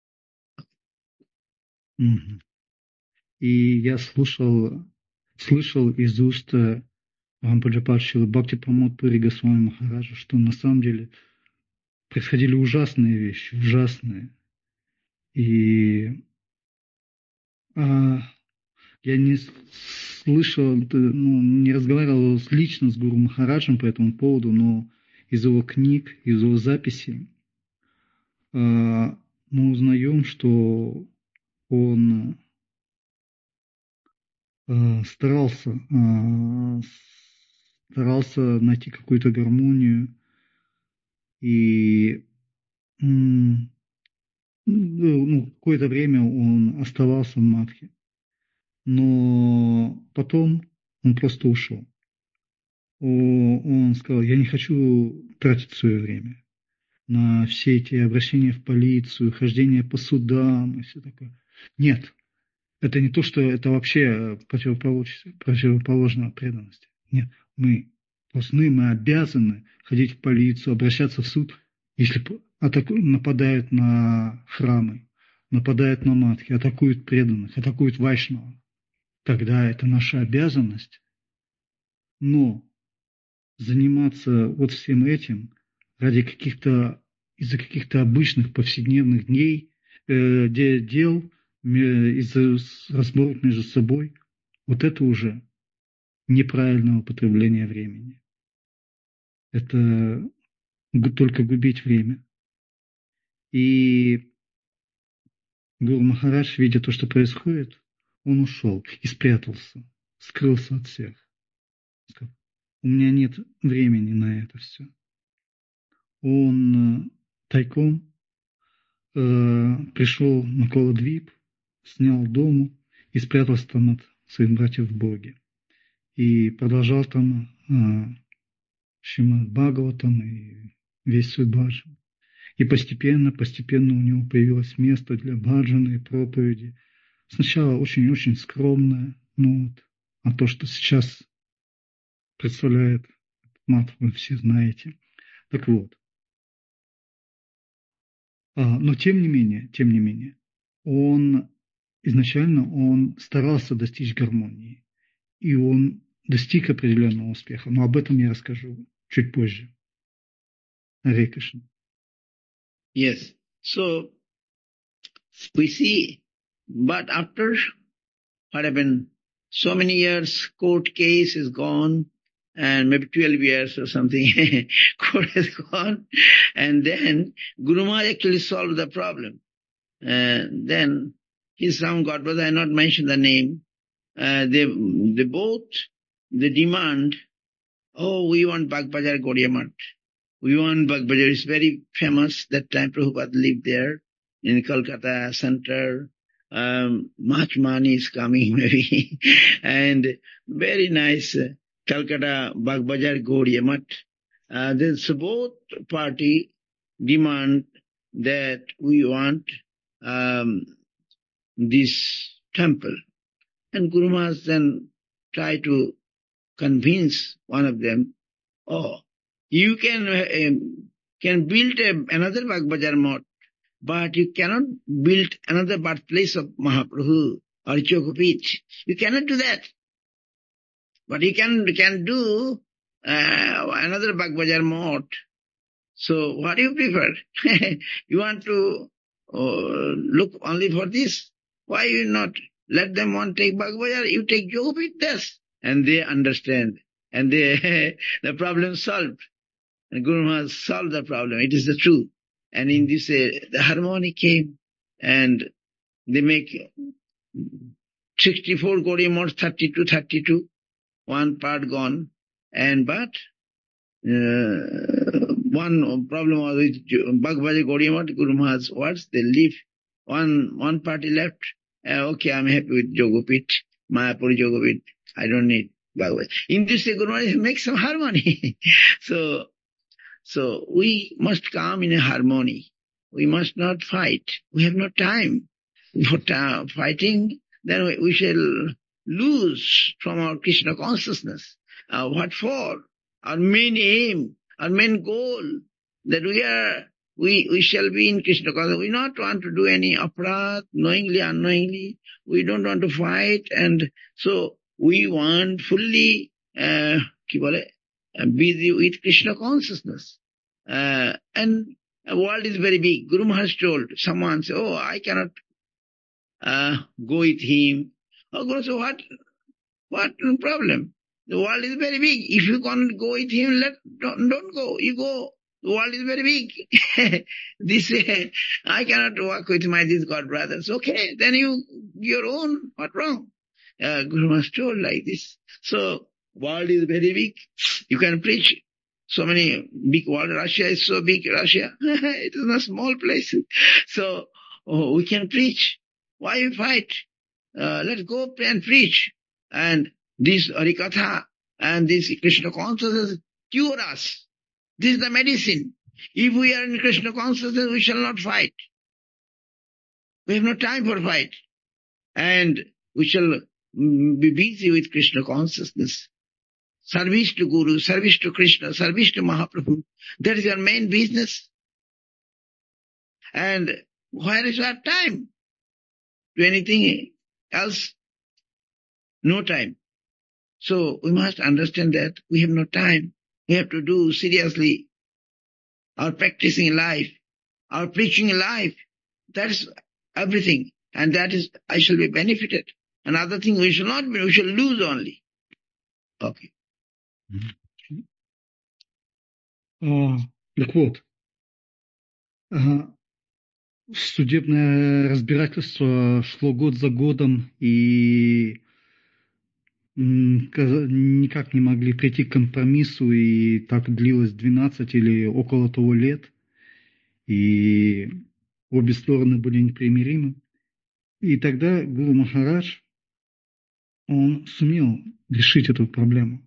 Мгм. И я слушал, слышал из уст Рампаджапад Шрилы Бхактипрамод Пури Госвами Махараджа, что на самом деле происходили ужасные вещи, ужасные. И а, я не слышал, ну, не разговаривал лично с Гуру Махараджем по этому поводу, но из его книг, из его записей а, мы узнаем, что он а, старался, а, старался найти какую-то гармонию и м, ну, какое-то время он оставался в Мадхе, но потом он просто ушел. Он сказал, я не хочу тратить свое время на все эти обращения в полицию, хождение по судам и все такое. Нет, это не то, что это вообще противоположно, противоположно преданности. Нет, мы должны, мы обязаны ходить в полицию, обращаться в суд, если атаку, нападают на храмы, нападают на матхи, атакуют преданных, атакуют вайшнавов. Тогда это наша обязанность. Но заниматься вот всем этим ради каких-то, из-за каких-то обычных повседневных дней, э, дел, э, из-за разборок между собой, вот это уже неправильное употребление времени. Это только губить время. И Гуру Махарадж, видя то, что происходит, он ушел и спрятался, скрылся от всех. Сказал, у меня нет времени на это все. Он тайком э, пришел на Коладвип, снял дом и спрятался там от своих братьев в Боге. И продолжал там э, Шримад Бхагаватам и весь свой баджан. И постепенно, постепенно у него появилось место для баджана и проповеди. Сначала очень-очень скромное, ну вот, а то, что сейчас представляет Мат, вы все знаете. Так вот. А, но тем не менее, тем не менее, он изначально он старался достичь гармонии. И он достиг определенного успеха. Но об этом я расскажу чуть позже. Харе Кришна. Yes. So, we see, but after what happened, so many years, court case is gone, and maybe twelve years or something, court has gone, and then Guru Maharaj actually solved the problem. Uh, then his some Godbrother, I not mention the name, uh, they, they both, they demand, oh, we want Bagbajar Gaudiya Math. We want Bagbajar. It's very famous. That time Prabhupada lived there in Kolkata center. Um, much money is coming maybe. And very nice uh, Calcutta Bagbajar Gaudiya Math. Uh, this both party demand that we want um, this temple. And Guru Maharaj then try to convince one of them, oh, you can uh, can build a, another Bagbajar Math, but you cannot build another birthplace of Mahaprabhu or Chokopit. You cannot do that. But you can can do uh, another Bagbajar Math. So what do you prefer? You want to uh, look only for this? Why you not let them want take Bagbajar? You take Chokopit, that's. And they understand. And they the problem solved. And Guru Maharaj solved the problem. It is the truth. And in this, uh, the harmony came, and they make sixty-four Gaudiya Maths, thirty-two, thirty-two, one part gone. And but uh, one problem was with Bhagavad Gaudiya Guru Maharaj's words, they leave. One, one party left, uh, okay, I'm happy with Yogapith, Mayapur Yogapith, I don't need Bhagavad. In this way, Guru Maharaj makes some harmony. so, so we must come in a harmony. We must not fight. We have no time for ta- fighting. Then we, we shall lose from our Krishna consciousness. Uh, what for? Our main aim, our main goal, that we are, we, we shall be in Krishna consciousness. We not want to do any aparat, knowingly, unknowingly. We don't want to fight, and so we want fully, uh, ki bole, uh, busy with Krishna consciousness. Uh, and the world is very big. Guru Maharaj told someone, say, oh, I cannot uh, go with him. Oh, Guru, so what, what problem? The world is very big. If you can't go with him, let don't, don't go. You go. The world is very big. This way, I cannot walk with my these God brothers. Okay, then you, your own, what wrong? Uh, Guru Maharaj told like this. So, world is very big. You can preach. So many big world. Russia is so big, Russia. It is not small place. So, oh, we can preach. Why we fight? Uh, let's go and preach. And this Harikatha and this Krishna consciousness cure us. This is the medicine. If we are in Krishna consciousness, we shall not fight. We have no time for fight. And we shall be busy with Krishna consciousness. Service to Guru, service to Krishna, service to Mahaprabhu. That is your main business. And where is our time? To anything else? No time. So we must understand that we have no time. We have to do seriously our practicing life, our preaching life. That is everything. And that is, I shall be benefited. Another thing we shall not be, we shall lose only. Okay. А, так вот, а, судебное разбирательство шло год за годом, и м, каза- никак не могли прийти к компромиссу, и так длилось двенадцать или около того лет, и обе стороны были непримиримы. И тогда Гуру Махарадж, он сумел решить эту проблему.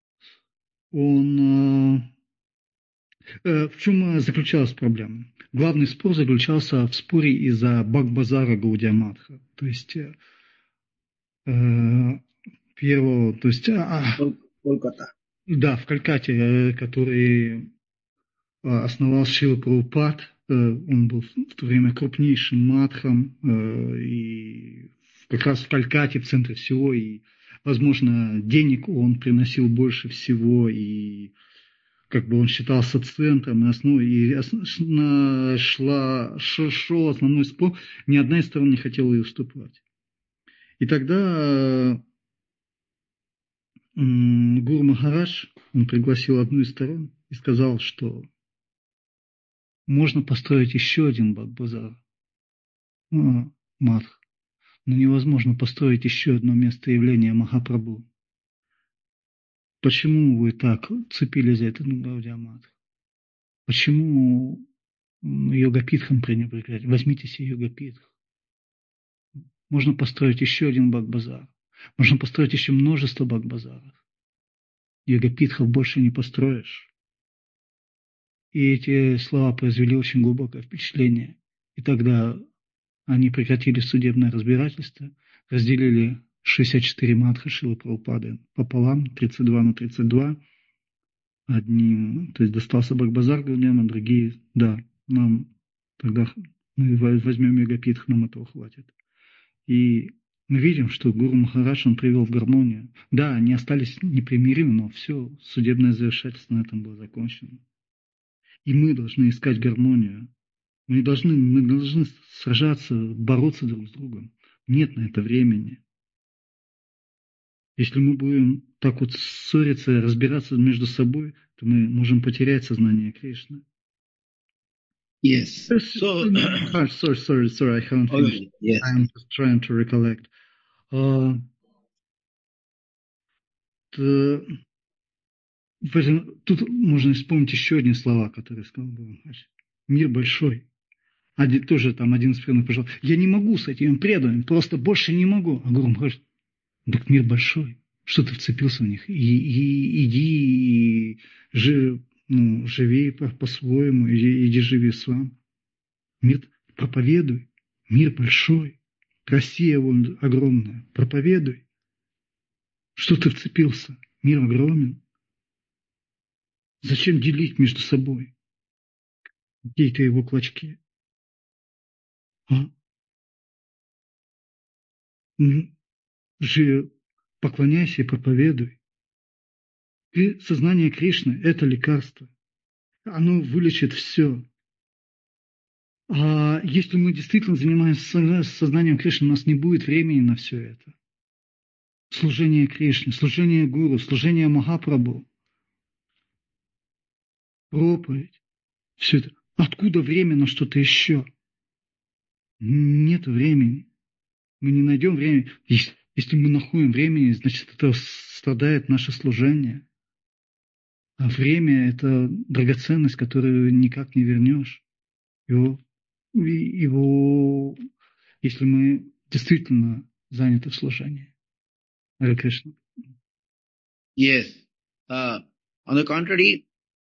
Он... э, в чем заключалась проблема? Главный спор заключался в споре из-за Бхаг-базара Гаудия Матха. То есть э, первого, то есть... А, Колката. Да, в Калькатте, э, который основал Шрила Прабхупад. Э, он был в то время крупнейшим матхом, э, и как раз в Калькатте, в центре всего, и, возможно, денег он приносил больше всего, и как бы он считался центром, на основе, и основ, шла, шел основной спор, ни одна из сторон не хотела и уступать. И тогда м, Гуру Махарадж, он пригласил одну из сторон и сказал, что можно построить еще один Бхаг-базар, ну, матх, но невозможно построить еще одно место явления Махапрабху. Почему вы так цепились за этот Гаудия Матх? Почему Йогапитхам пренебрегать? Возьмите себе Йогапитх. Можно построить еще один Бхаг-базар. Можно построить еще множество Бхаг-базаров. Йогапитхов больше не построишь. И эти слова произвели очень глубокое впечатление. И тогда они прекратили судебное разбирательство, разделили шестьдесят четыре матха Шрилы Прабхупады пополам, тридцать два на тридцать два. Одни, то есть достался Бхаг-базар Гаудиям, а другие, да, нам тогда мы возьмем Йогапитх, нам этого хватит. И мы видим, что Гуру Махарадж он привел в гармонию. Да, они остались непримиримы, но все, судебное завершательство на этом было закончено. И мы должны искать гармонию. Мы не должны, мы должны сражаться, бороться друг с другом. Нет на это времени. Если мы будем так вот ссориться, разбираться между собой, то мы можем потерять сознание Кришны. Yes. So, oh, sorry, sorry, sorry, I haven't finished. Okay, yes. I'm just trying to recollect. Uh, the, в этом, тут можно вспомнить еще одни слова, которые сказал Гуру Махарадж. Мир большой. Один, тоже там один из преданных пожал. Я не могу с этим преданным, просто больше не могу. А Гуру Махарадж, так мир большой. Что ты вцепился в них? И, и, иди и жи, ну, живи по- по-своему, иди, иди живи сам. Мир проповедуй. Мир большой. Россия вон огромная. Проповедуй. Что ты вцепился? Мир огромен. Зачем делить между собой какие-то его клочки? А? Ну, жи, поклоняйся и проповедуй. И сознание Кришны – это лекарство. Оно вылечит все. А если мы действительно занимаемся сознанием Кришны, у нас не будет времени на все это. Служение Кришне, служение Гуру, служение Махапрабху, проповедь. Все это. Откуда время на что-то еще? Нет времени. Мы не найдем времени. Если, если мы находим времени, значит, это страдает наше служение. А время – это драгоценность, которую никак не вернешь. Его, его, если мы действительно заняты в служении. Харе Кришна. Yes. Uh, on the contrary,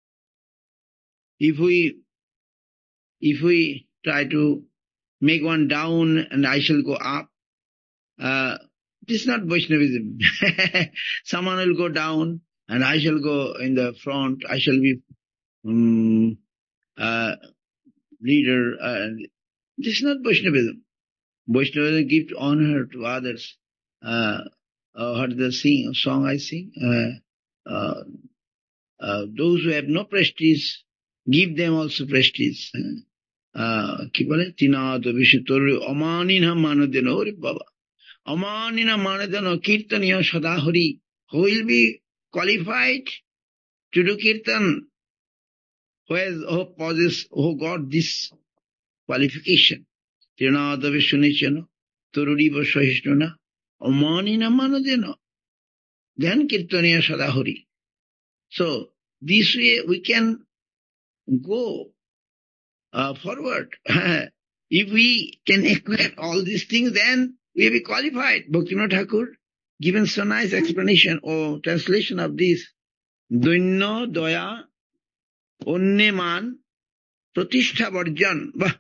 if we if we try to make one down and I shall go up, uh, it is not Vaishnavism. Someone will go down and I shall go in the front. I shall be um, uh, leader. Uh, this is not Vaishnavism. Vaishnavism gives honor to others. Uh, uh, what is the sing, song I sing? Uh, uh, uh, those who have no prestige, give them also prestige. Uh, কি বলে তিনাদ বিশুতর অমানিনা মানদেন ওরে বাবা অমানিনা মানদেন কীর্তনীয় সদা Hari who will be qualified to do kirtan, who has who possess who got this qualification. তিনাদ বিশুনিচন তরুরিব সহিষ্ণুনা অমানিনা মানদেন, then kirtaniya সদা Hari. So this way we can go Uh, forward. If we can acquire all these things, then we will be qualified. Bhaktivinoda Thakur given so nice explanation or translation of this. Dainya daya onne man pratishtha varjan.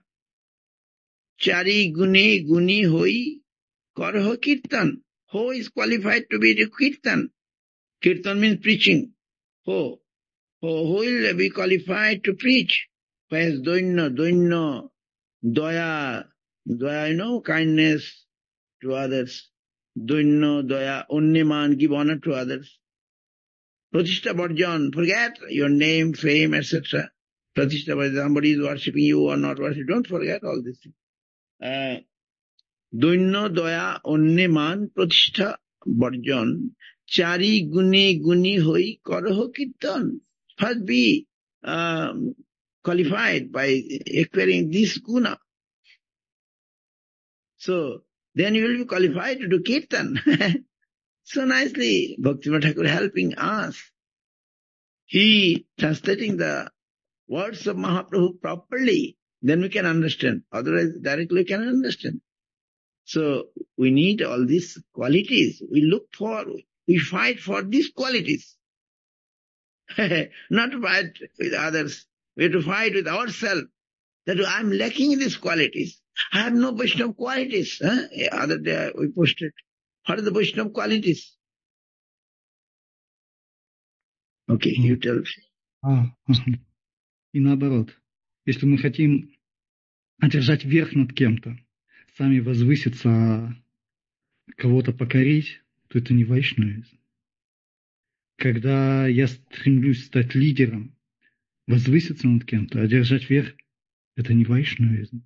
Chari guni guni hoi karho kirtan. Who is qualified to be the kirtan? Kirtan means preaching. Who? Who will be qualified to preach? Whereas Dainya, Dainya, Daya, Daya, you know, kindness to others. Dainya, Daya, only man, give honor to others. Pratishtha Varjan, forget your name, fame, et cetera. Pratishtha Varjan, somebody is worshipping you or not worshipping, don't forget all this. Uh, Dainya, Daya, only man, Pratishtha Varjan, Chari guni guni hoi karaho kirtan. First be um, qualified by acquiring this guna. So, then you will be qualified to do kirtan. So nicely, Bhaktivinoda Thakur helping us. He translating the words of Mahaprabhu properly, then we can understand. Otherwise, directly we cannot understand. So, we need all these qualities. We look for, we fight for these qualities. Not to fight with others. We have to fight with ourselves. That I'm lacking in these qualities. I have no Vaishnava qualities. Huh? The other day we posted. What are the Vaishnava qualities? Okay, you tell me. А, и наоборот. Если мы хотим одержать верх над кем-то, сами возвыситься, кого-то покорить, то это не вайшнавизм. Когда я стремлюсь стать лидером, возвыситься над кем-то, одержать верх, это не вайшнавизм.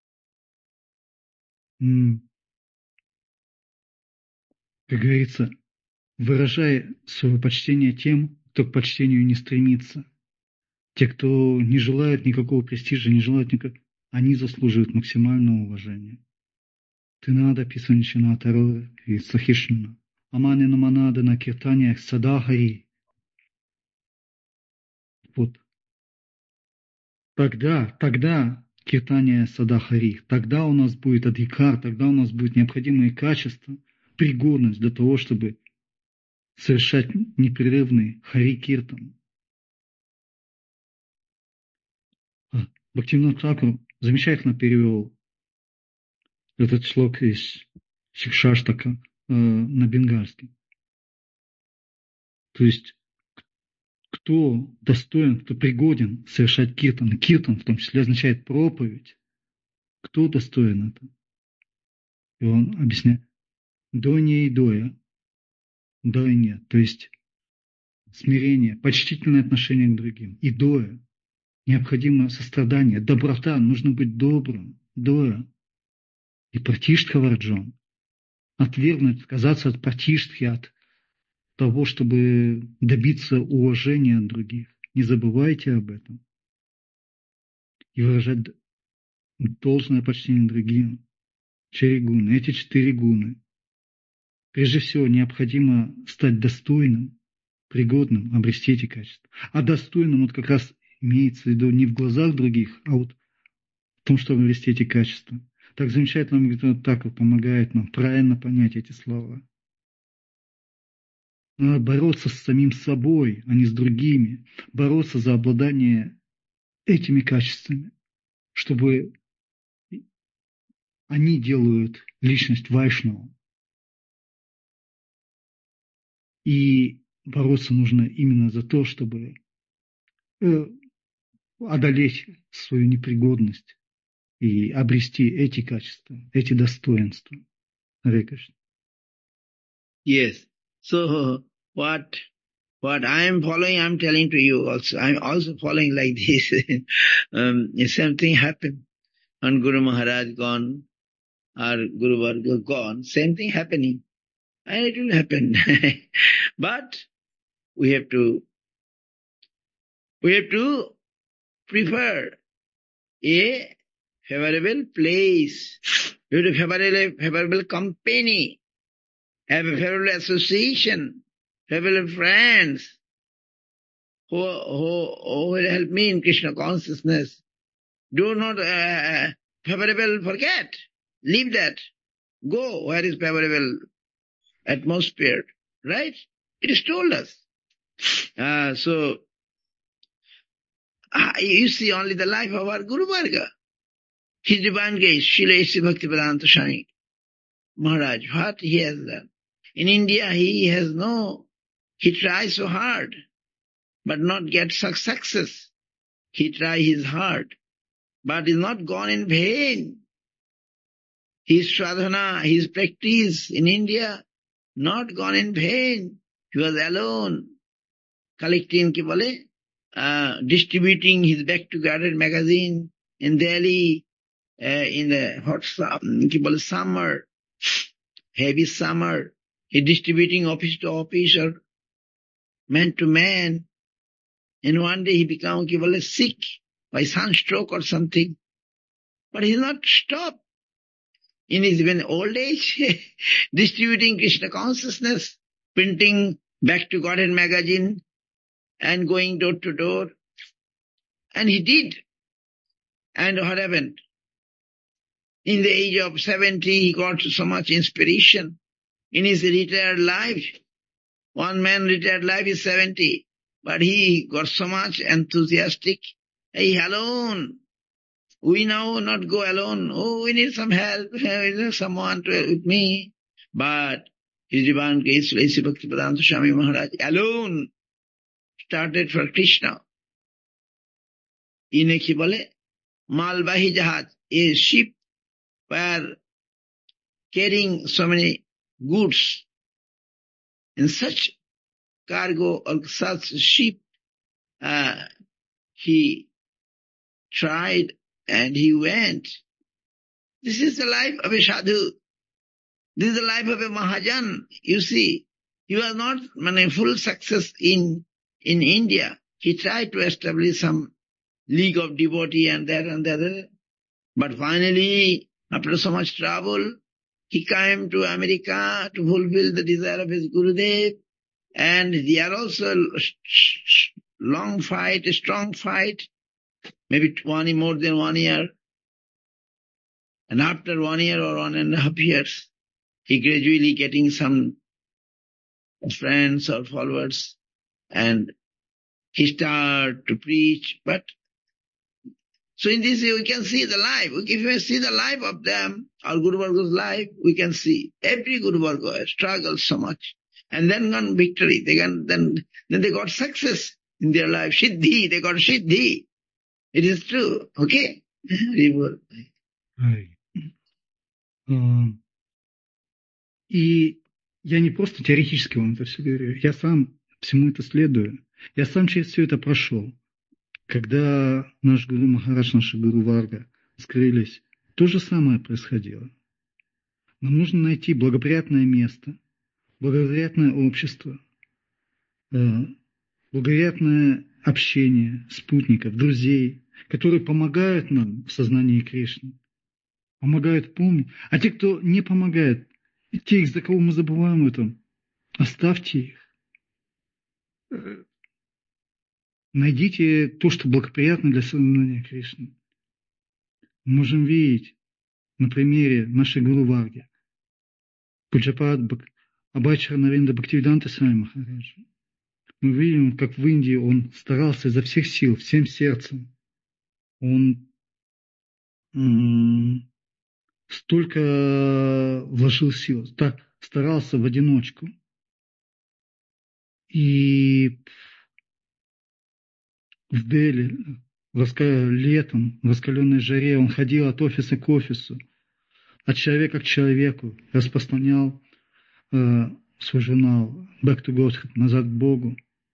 Как говорится, выражай свое почтение тем, кто к почтению не стремится. Те, кто не желают никакого престижа, не желают никакого, они заслуживают максимального уважения. Ты надо писаничина тарора и сахишна. Аманина манада на киртаниях садахари. Вот тогда, тогда киртания садахари, тогда у нас будет адхикар, тогда у нас будет необходимые качества, пригодность для того, чтобы совершать непрерывный хари-киртан. Бхактивинод Тхакур замечательно перевел этот шлок из Шикшаштака э, на бенгальский. То есть, кто достоин, кто пригоден совершать киртан, киртан в том числе означает проповедь, кто достоин это? И он объясняет, доня и доя, доя нет, то есть смирение, почтительное отношение к другим, и доя, необходимо сострадание, доброта, нужно быть добрым, доя. И пратиштха варджон, отвергнуть, отказаться от пратиштхи, от того, чтобы добиться уважения от других. Не забывайте об этом. И выражать должное почтение другим. Четыре гуны. Эти четыре гуны. Прежде всего, необходимо стать достойным, пригодным, обрести эти качества. А достойным вот как раз имеется в виду не в глазах других, а вот в том, чтобы обрести эти качества. Так замечательно Бхактивинод Тхакур помогает нам правильно понять эти слова. Надо бороться с самим собой, а не с другими. Бороться за обладание этими качествами, чтобы они делают личность Вайшнава. И бороться нужно именно за то, чтобы одолеть свою непригодность и обрести эти качества, эти достоинства. Харе Кришна. Yes. So what what I am following, I am telling to you also. I am also following like this. um, the same thing happened when Guru Maharaj gone or Guru Varga gone. Same thing happening, and it will happen. But we have to we have to prefer a favorable place, we have a favorable, favorable company, have a favorable association, favorable friends who, who, who will help me in Krishna consciousness. Do not uh, favorable forget. Leave that. Go where is favorable atmosphere. Right? It is told us. Uh, so, uh, you see only the life of our Guru Varga. His divine grace, Srila A C Bhaktivedanta Swami Maharaj, what he has done. In India, he has no, he tries so hard, but not get success. He tries his hard, but is not gone in vain. His sadhana, his practice in India, not gone in vain. He was alone, collecting, ki bole, uh, distributing his Back to Garden magazine in Delhi, uh, in the hot ki bole, summer, heavy summer. He distributing office to office or man to man. And one day he became ki bole, sick by sunstroke or something. But he not stopped. In his even old age, distributing Krishna consciousness, printing Back to Godhead magazine, and going door to door. And he did. And what happened? In the age of seventy, he got so much inspiration. In his retired life, one man retired life is seventy, but he got so much enthusiastic. Hey, alone. We now not go alone. Oh, we need some help. We need someone to help with me. But His Divine Grace, A C Bhaktivedanta Swami Maharaj, alone started for Krishna. In a ki bole, Malbahi Jahaj, a ship were carrying so many goods. In such cargo or such ship, uh, he tried and he went. This is the life of a sadhu. This is the life of a Mahajan. You see, he was not many full success in, in India. He tried to establish some league of devotee and that and that. But finally, after so much trouble, he came to America to fulfill the desire of his Gurudev. And there also long fight, a strong fight, maybe one more than one year. And after one year or one and a half years, he gradually getting some friends or followers, and he start to preach. But so in this way we can see the life. If we see the life of them, our Guru Varga's life, we can see every Guru Varga has struggled so much. And then got victory. They can, then, then they got success in their life. Siddhi, they got Siddhi. It is true. Okay? Ай. А, И я не просто теоретически вам это все говорю, я сам всему это следую. Я сам через все это прошел. Когда наш Гуру Махарадж, наши Гуру Варга скрылись, то же самое происходило. Нам нужно найти благоприятное место, благоприятное общество, благоприятное общение спутников, друзей, которые помогают нам в сознании Кришны, помогают помнить. А те, кто не помогает, те, из-за кого мы забываем это, оставьте их. Найдите то, что благоприятно для сознания Кришны. Мы можем видеть на примере нашей Гуру Варги, Пуджапад Абхай-Чаранарвинда Бхактивиданта Свами Махараджа. Мы видим, как в Индии он старался изо всех сил, всем сердцем. Он м- столько вложил сил, так старался в одиночку. И в Дели в раска... летом, в раскаленной жаре он ходил от офиса к офису, от человека к человеку, распространял э, свой журнал «Back to Godhead», «Назад к Богу».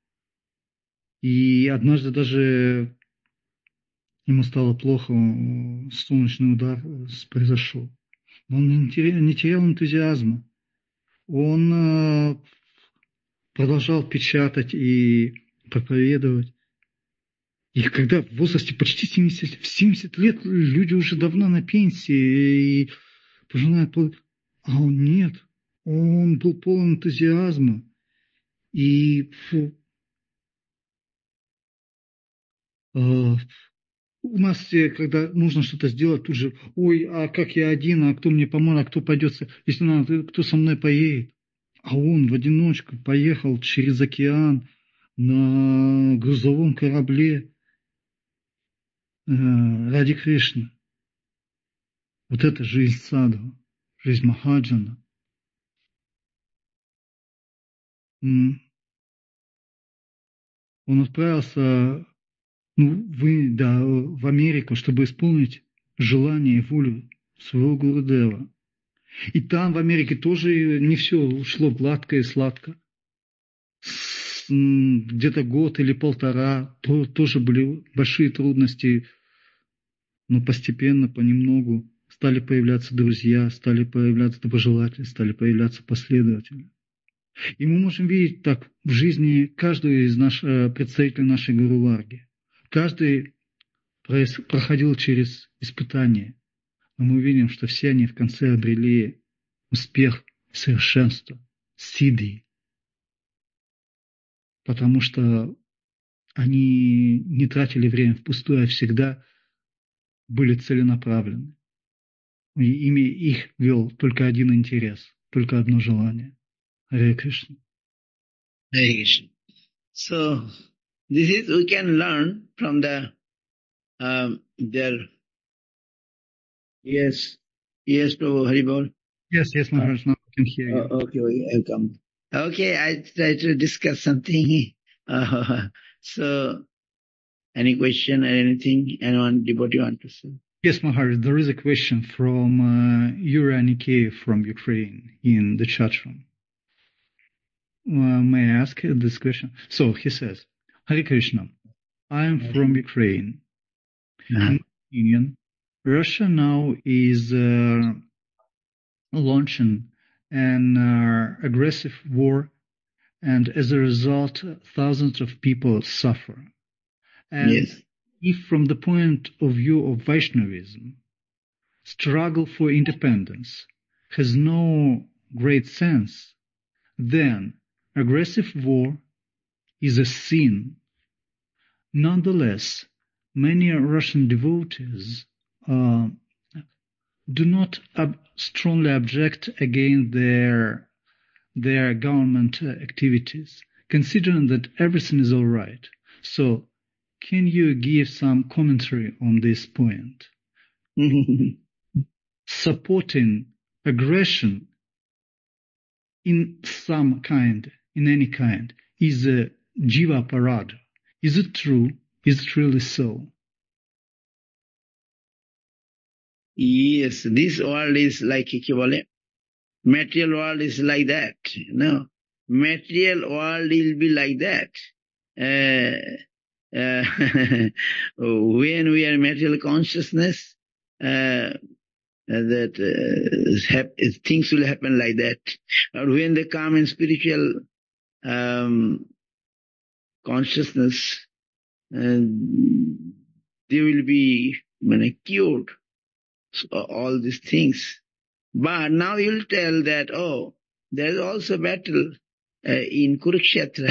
И однажды даже ему стало плохо, солнечный удар произошел. Но он не терял, не терял энтузиазма. Он э, продолжал печатать и проповедовать. И когда в возрасте почти семьдесят, в семьдесят лет люди уже давно на пенсии и пожинают, а он нет. Он был полон энтузиазма. И фу, э, у нас, когда нужно что-то сделать, тут же, ой, а как я один, а кто мне поможет, а кто пойдет, если надо, кто со мной поедет. А он в одиночку поехал через океан на грузовом корабле э, ради Кришны. Вот это жизнь садху, жизнь Махаджана. Он отправился ну, в, да, в Америку, чтобы исполнить желание и волю своего Гурудева. И там, в Америке, тоже не все шло гладко и сладко. Где-то год или полтора то, тоже были большие трудности, но постепенно, понемногу стали появляться друзья, стали появляться доброжелатели, стали появляться последователи. И мы можем видеть так в жизни каждого из наших представителей нашей Гуру Варги. Каждый проходил через испытания, но мы видим, что все они в конце обрели успех, совершенство, сиддхи, потому что они не тратили время впустую, а всегда были целенаправлены. И ими их вел только один интерес, только одно желание. Харе Кришна. Hare Krishna. So, this is, we can learn from the, um, their, yes, yes, Prabhu, Haribol. Yes, yes, Maharaj, now I can hear you. Uh, okay, welcome. Okay, I try to discuss something. Uh, so, any question or anything, anyone, devotee want to say? Yes, Maharaj, there is a question from uh, Yuri Anikeyev from Ukraine in the chat room. Uh, may I ask this question? So he says, Hare Krishna, I am from Ukraine. Uh-huh. In my opinion, Russia now is uh, launching an uh, aggressive war, and as a result, thousands of people suffer. And Yes. if from the point of view of Vaishnavism, struggle for independence has no great sense, then aggressive war is a sin Nonetheless, many Russian devotees uh, do not ob- strongly object against their their government uh, activities, considering that everything is all right. So, can you give some commentary on this point? Supporting aggression in some kind, in any kind, is a jiva parada. Is it true? Is it really so? Yes, this world is like, ki bole, material world is like that. No, material world will be like that. Uh, uh, when we are material consciousness, uh, that uh, hap- things will happen like that. But when they come in spiritual um, consciousness, uh, they will be uh, cured. So, all these things. But now you'll tell that, oh, there's also battle uh, in Kurukshetra.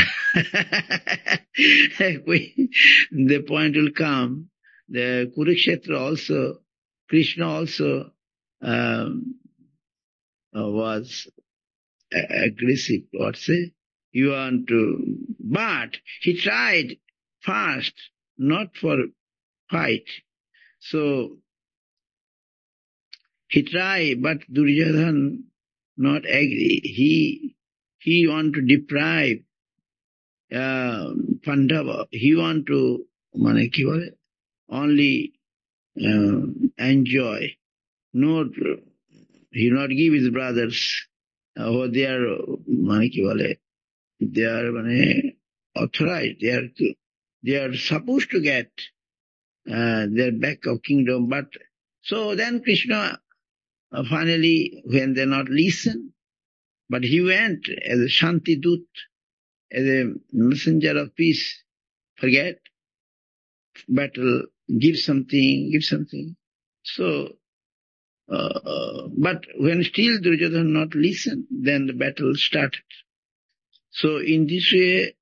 The point will come. The Kurukshetra also, Krishna also um, uh, was uh, aggressive, what say? You want to, but he tried first, not for fight. So, he tried, but Duryodhana not agree. He he want to deprive uh, Pandava. He want to mane ki bole, only uh, enjoy. Not he not give his brothers uh, who they are mane ki bole, they are mane authorized. They are to, they are supposed to get uh, their back of kingdom. But so then Krishna uh, finally, when they not listen, but he went as a Shanti Dut, as a messenger of peace. Forget battle, give something, give something. So, uh, but when still Duryodhana not listen, then the battle started. So in this way,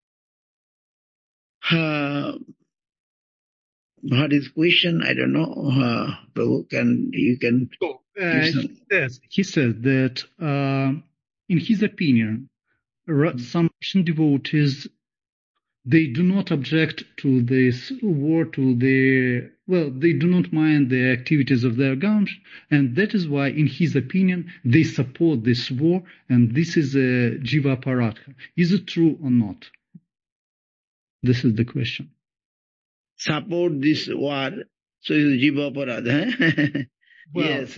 uh, what is question? I don't know. Uh, Prabhu, can you can So, give uh, some? he says he says that uh, in his opinion, Ru- some Russian devotees they do not object to this war, to the well, they do not mind the activities of their government, and that is why, in his opinion, they support this war, and this is a jiva paradha. Is it true or not? This is the question. Support this war, so it's Jiva Parad. Well, Yes.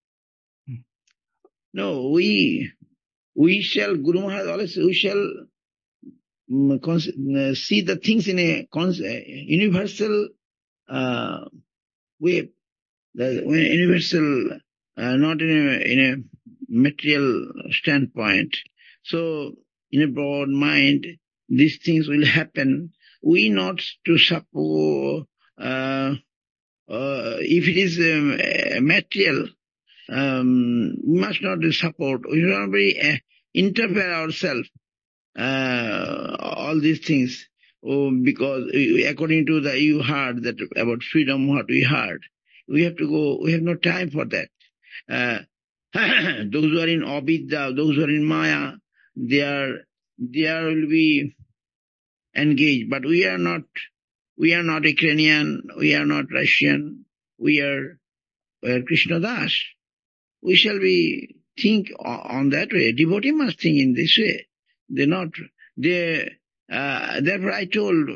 No, we we shall, Guru Maharaj always, we shall um, cons- uh, see the things in a cons- uh, universal uh, way, the universal, uh, not in a, in a material standpoint. So, in a broad mind, these things will happen. We not to support, uh, uh, if it is um, uh, material, um, we must not support. We should not be, uh, interfere ourselves. Uh, all these things, oh, because according to the, you heard that about freedom, what we heard, we have to go, we have no time for that. Uh, those who are in Abidya, those who are in Maya, they are, they are will be engaged, but we are not, we are not Ukrainian, we are not Russian, we are, we are Krishna Das. We shall be think on that way. Devotee must think in this way. They not they. Uh, therefore, I told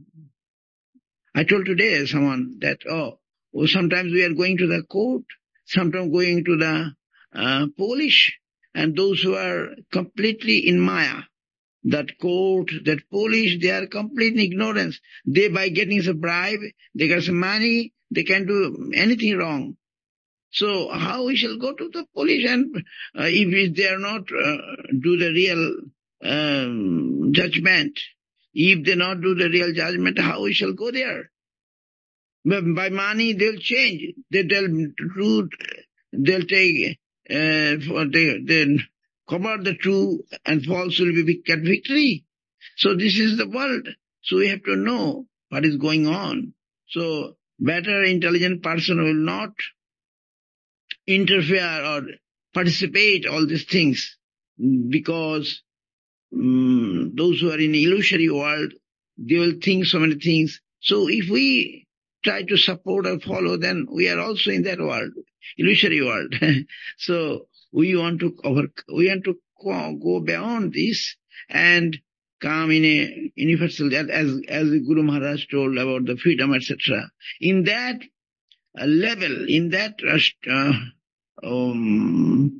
I told today someone that oh, oh, sometimes we are going to the court, sometimes going to the uh, police, and those who are completely in Maya, that court, that police, they are complete in ignorance. They by getting some bribe, they get some money, they can do anything wrong. So how we shall go to the police and uh, if they are not uh, do the real um, judgment, if they not do the real judgment, how we shall go there? But by money they'll change. They tell truth. They'll take uh, for they they cover the true and false will be get victory. So this is the world. So we have to know what is going on. So better intelligent person will not interfere or participate all these things, because um, those who are in illusory world, they will think so many things. So if we try to support or follow, then we are also in that world, illusory world. So we want to over, we want to go beyond this and come in a universal, as as the Guru Maharaj told about the freedom, et cetera. In that uh, level, in that uh, um,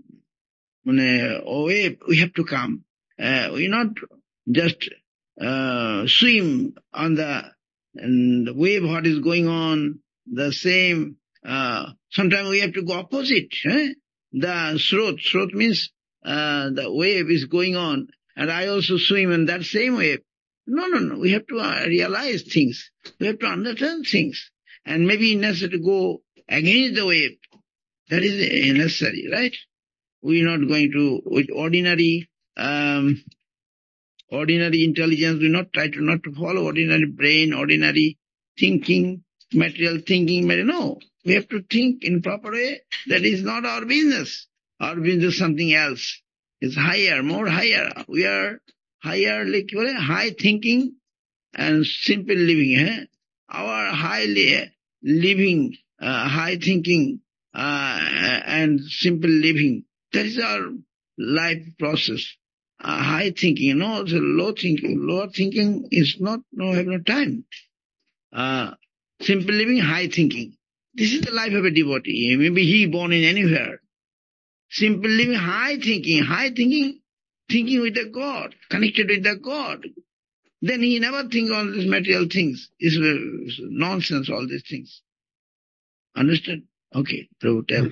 way, we have to come. Uh, we not just uh, swim on the, and the wave, what is going on, the same. Uh, sometimes we have to go opposite. Eh? The srot, srot means uh, the wave is going on, and I also swim in that same wave. No, no, no. We have to uh, realize things. We have to understand things. And maybe necessary to go against the wave. That is necessary, right? We are not going to, with ordinary um, ordinary intelligence, we not try to not to follow ordinary brain, ordinary thinking, material thinking. No, we have to think in proper way. That is not our business. Our business is something else. It's higher, more higher. We are higher, like high thinking and simple living. Eh? Our high living, uh, high thinking uh, and simple living, that is our life process. Uh, high thinking, no, the low thinking. Low thinking is not, no, have no time. Uh, simple living, high thinking. This is the life of a devotee. Maybe he born in anywhere. Simple living, high thinking, high thinking, thinking with the God, connected with the God. Then he never think on these material things. It's uh, nonsense, all these things. Understand? Okay, Prabhu, tell.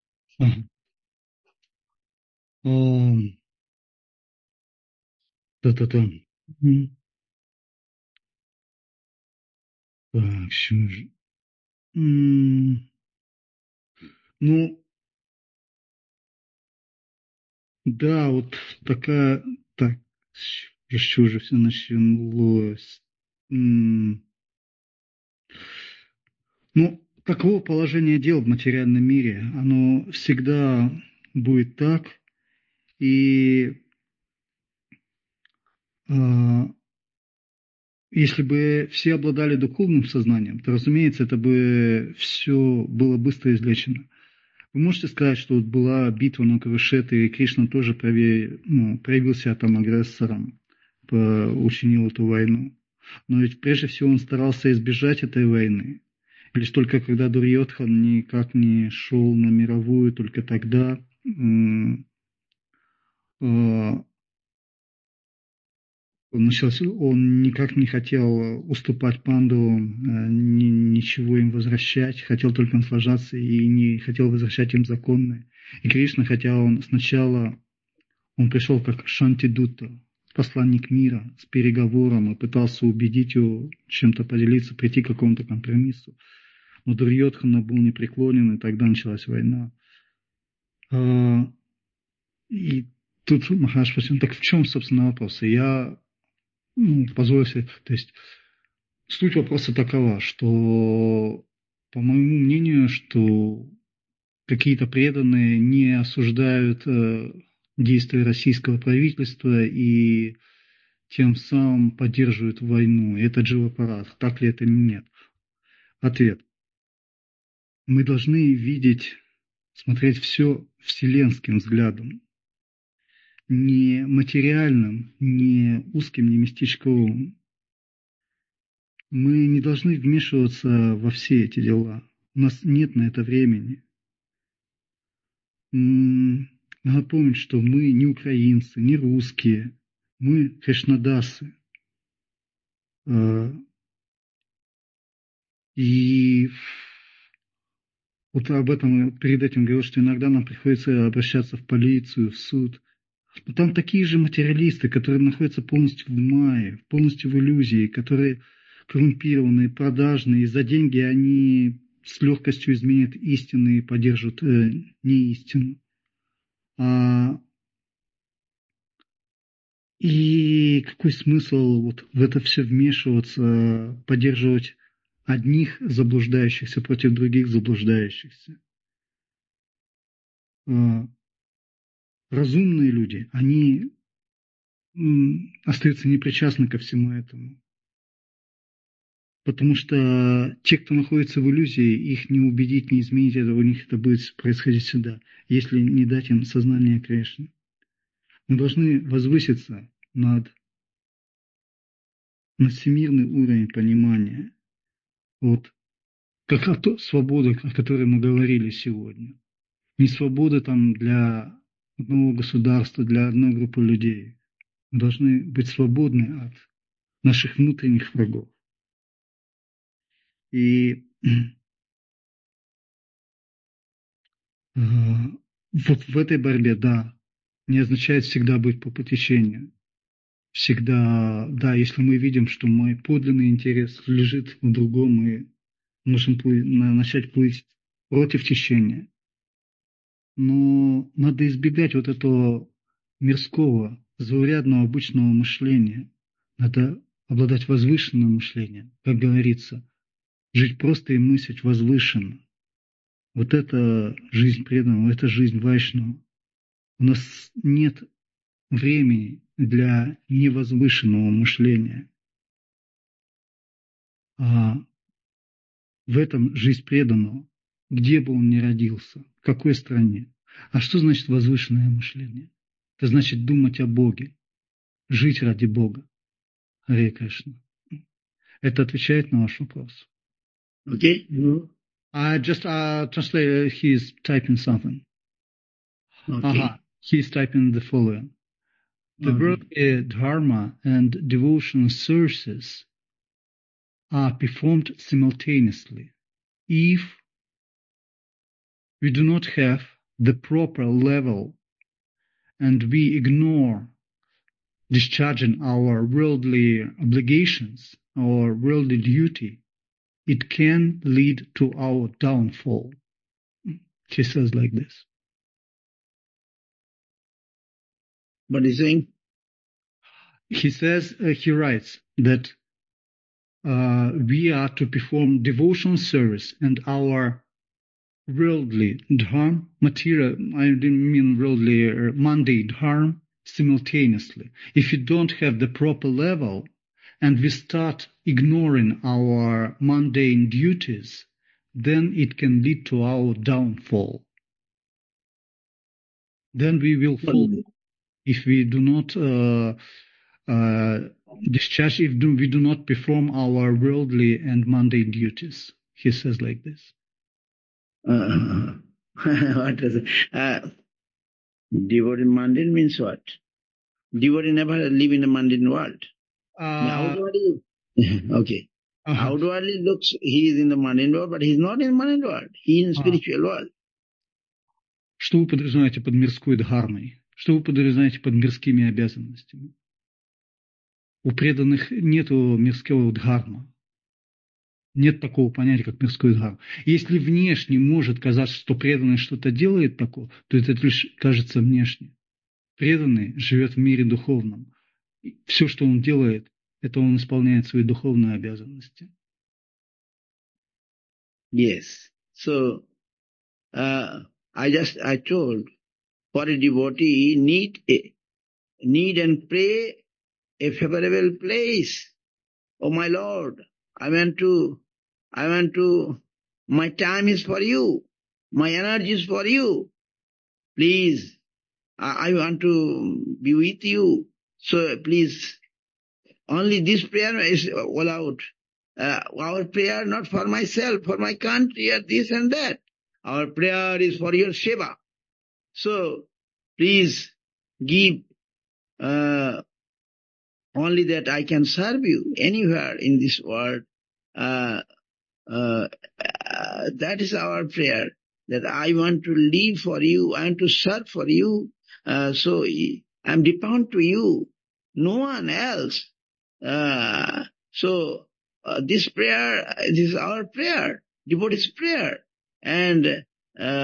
Um, Да-да-да. Мгм. Так, что же? М, Ну, да, вот такая... Так, с чего же все началось? М, Ну, таково положение дел в материальном мире. Оно всегда будет так. И а, если бы все обладали духовным сознанием, то, разумеется, это бы все было быстро излечено. Вы можете сказать, что вот была битва на Курушетре, и Кришна тоже проявил, ну, проявил себя там агрессором, учинил эту войну. Но ведь прежде всего он старался избежать этой войны. И лишь только когда Дурьёдхан никак не шел на мировую, только тогда м, э, он, начался, он никак не хотел уступать Пандавам, ни, ничего им возвращать, хотел только наслаждаться и не хотел возвращать им законные. И Кришна, хотя он сначала он пришел как Шантидутта, посланник мира, с переговором и пытался убедить его чем-то поделиться, прийти к какому-то компромиссу. Но Дурьёдхана был непреклонен, и тогда началась война. И тут Махарадж спросил, так в чем, собственно, вопрос? И я ну, позволю себе, то есть суть вопроса такова, что, по моему мнению, что какие-то преданные не осуждают э, действия российского правительства и тем самым поддерживают войну. И это дживапарат. Так ли это или нет? Ответ. Мы должны видеть, смотреть все вселенским взглядом. Не материальным, не узким, не местечковым. Мы не должны вмешиваться во все эти дела. У нас нет на это времени. Надо помнить, что мы не украинцы, не русские. Мы кришнадасы. И вот об этом перед этим говорил, что иногда нам приходится обращаться в полицию, в суд. Но там такие же материалисты, которые находятся полностью в мае, полностью в иллюзии, которые коррумпированные, продажные, и за деньги они с легкостью изменят истину и поддержат э, неистину. А И какой смысл вот в это все вмешиваться, поддерживать одних заблуждающихся против других заблуждающихся? Разумные люди, они остаются непричастны ко всему этому. Потому что те, кто находится в иллюзии, их не убедить, не изменить, это у них это будет происходить всегда, если не дать им сознание Кришны. Мы должны возвыситься над, над всемирный уровень понимания. Вот как о свободе, о которой мы говорили сегодня. Не свобода там для одного государства, для одной группы людей. Мы должны быть свободны от наших внутренних врагов. И э, вот в этой борьбе, да, не означает всегда быть по течению. Всегда, да, если мы видим, что мой подлинный интерес лежит в другом, мы можем плыть, начать плыть против течения. Но надо избегать вот этого мирского, заурядного, обычного мышления. Надо обладать возвышенным мышлением, как говорится, жить просто и мыслить возвышенно. Вот это жизнь преданного, это жизнь вайшнава. У нас нет времени для невозвышенного мышления. А в этом жизнь преданного, где бы он ни родился, в какой стране. А что значит возвышенное мышление? Это значит думать о Боге, жить ради Бога. Харе Кришна. Это отвечает на ваш вопрос. Okay. Mm-hmm. I just uh, translate. He is typing something. Okay. Aha. He is typing the following: the Okay. worldly dharma and devotional services are performed simultaneously. If we do not have the proper level and we ignore discharging our worldly obligations, our worldly duty, it can lead to our downfall. He says like this. What is he saying? He says, uh, he writes that uh, we are to perform devotional service and our worldly dharma, material, I didn't mean worldly, uh, mundane dharma, simultaneously. If you don't have the proper level and we start ignoring our mundane duties, then it can lead to our downfall. Then we will fall if we do not uh, uh, discharge, if do, we do not perform our worldly and mundane duties. He says like this. Uh, what is it? Uh, devotee mundane means what? Devotee never live in a mundane world. Uh, outwardly, okay. Uh-huh. Outwardly looks he is in the mundane world, but he is not in the mundane world. He is in the spiritual uh-huh. world. Что вы подразумеваете под мирской дхармой? Что вы подразумеваете под мирскими обязанностями? У преданных нету мирского дхарма. Нет такого понятия, как мирской дхарма. Если внешне может казаться, что преданный что-то делает такое, то это лишь кажется внешне. Преданный живет в мире духовном. Все, что он делает, это он исполняет свои духовные обязанности. Yes. So, uh, I just, I told, for a devotee, need, a, need and pray a favorable place. Oh my Lord, I want to, I want to, my time is for you. My energy is for you. Please, I, I want to be with you. So please, only this prayer is allowed. Uh, our prayer not for myself, for my country, or this and that. Our prayer is for your seva. So, please give uh, only that I can serve you anywhere in this world. Uh, uh, uh, that is our prayer, that I want to live for you, I want to serve for you. Uh, so, I am dependent to you, no one else. Uh, so, uh, this prayer, this is our prayer, devotee's prayer. And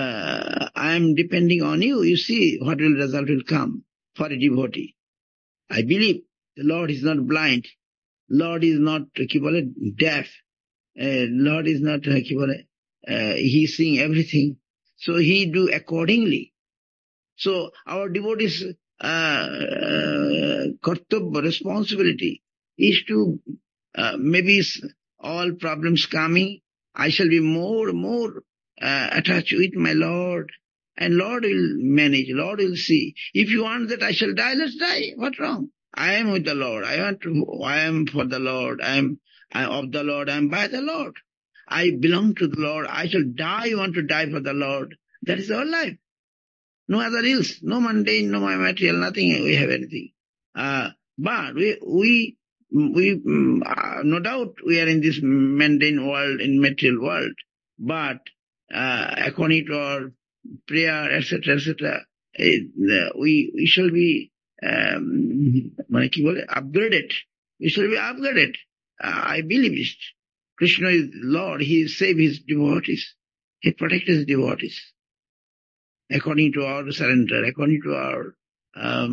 uh, I am depending on you. You see what will result will come for a devotee. I believe the Lord is not blind. Lord is not, কি বলে, deaf. Uh, Lord is not, uh, কি বলে, uh, he is seeing everything. So he do accordingly. So our devotees' uh, uh, kartabya, responsibility is to, uh, maybe all problems coming, I shall be more, more uh, attached with my Lord. And Lord will manage, Lord will see. If you want that I shall die, let's die. What wrong? I am with the Lord. I want to, I am for the Lord. I am, I am of the Lord. I am by the Lord. I belong to the Lord. I shall die, want to die for the Lord. That is our life. No other else. No mundane, no material, nothing. We have anything. Uh, but we, we, we, uh, no doubt we are in this mundane world, in material world. But, uh, according to our prayer, et cetera, et cetera, we, we shall be, um, upgraded. We shall be upgraded. Uh, I believe it. Krishna is Lord. He saves his devotees. He protects his devotees. According to our surrender, according to our uh,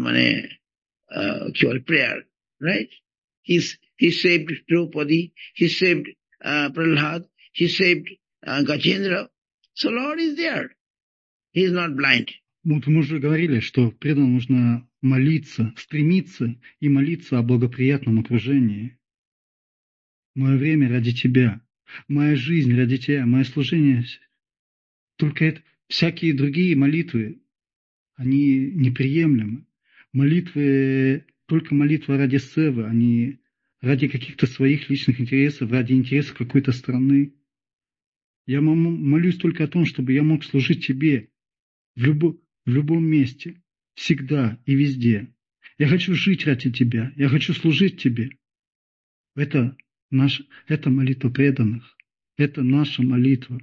uh, prayer, right? He's, he saved Draupadi, he saved uh, Prahlad, he saved uh, Gajendra. So Lord is there. He is not blind. Вот мы уже говорили, что преданным нужно молиться, стремиться и молиться о благоприятном окружении. Мое время ради Тебя, моя жизнь ради Тебя, мое служение. Только это, всякие другие молитвы, они неприемлемы. Молитвы, только молитва ради севы, они ради каких-то своих личных интересов, ради интересов какой-то страны. Я молюсь только о том, чтобы я мог служить Тебе в, любо, в любом месте, всегда и везде. Я хочу жить ради Тебя, я хочу служить Тебе. Это, наш, это молитва преданных, это наша молитва.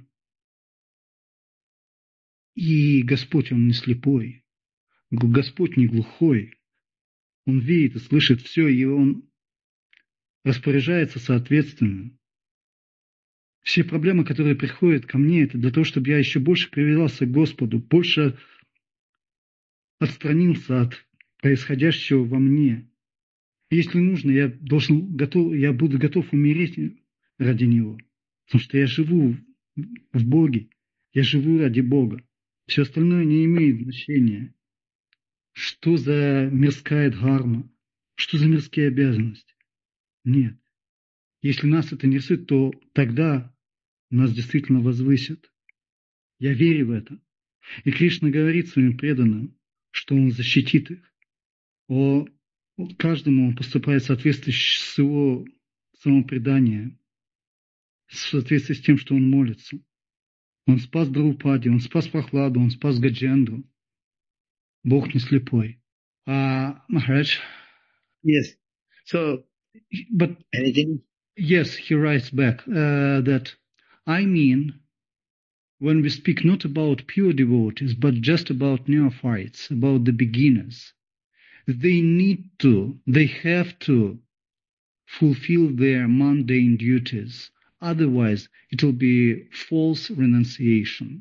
И Господь, Он не слепой, Господь не глухой. Он видит и слышит все, и Он распоряжается соответственно. Все проблемы, которые приходят ко мне, это для того, чтобы я еще больше привязался к Господу, больше отстранился от происходящего во мне. Если нужно, я, должен, готов, я буду готов умереть ради Него, потому что я живу в Боге, я живу ради Бога. Все остальное не имеет значения. Что за мирская дхарма? Что за мирские обязанности? Нет. Если нас это не рисует, то тогда нас действительно возвысят. Я верю в это. И Кришна говорит своим преданным, что Он защитит их. О, каждому Он поступает в соответствии с его самопреданием, в соответствии с тем, что он молится. Он спас Драупади, Он спас Прохладу, Он спас Гаджендру. Бог не слепой. Uh, Maharaj. Yes. So, but anything? Yes, he writes back uh, that, I mean, when we speak not about pure devotees, but just about neophytes, about the beginners, they need to, they have to fulfill their mundane duties. Otherwise, it will be false renunciation.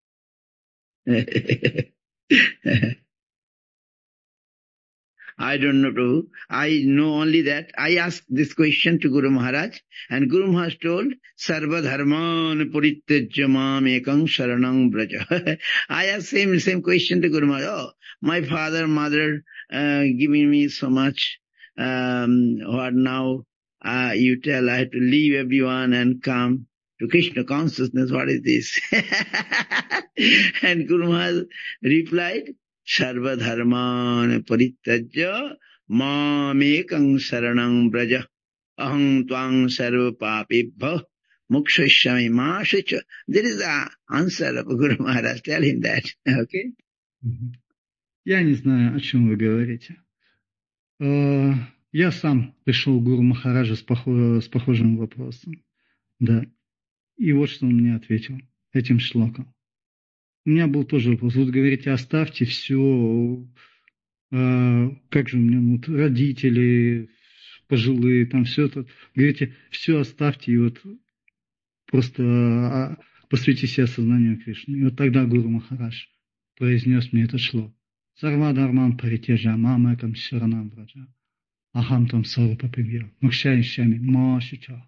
I don't know. I know only that. I asked this question to Guru Maharaj, and Guru Maharaj told, Sarva dharman parityajya mam ekam sharanam braja. I asked same same question to Guru Maharaj. Oh, my father, mother, uh, giving me so much. Um, what now? Uh, you tell I have to leave everyone and come to Krishna consciousness. What is this? And Guru Maharaj replied, Sarva dharman parityajya mamekam saranam braja aham tvang sarva papibha mukshashyami mashacha. There is the answer of Guru Maharaj. Tell him that. Okay? Я не знаю, о чем вы говорите. Я сам пришел к Гуру Махараджа с, похож, с похожим вопросом. Да. И вот что он мне ответил этим шлоком. У меня был тоже вопрос. Вы говорите, оставьте все, э, как же у меня вот, родители пожилые, там все это. Говорите, все оставьте и вот просто э, посвятите себя сознанию Кришны. И вот тогда Гуру Махарадж произнес мне это шлок. Сарва дарман паритяжа мамакам шаранам браджа. Ахам там Сарвапапривья, Мукшаящами, Машича.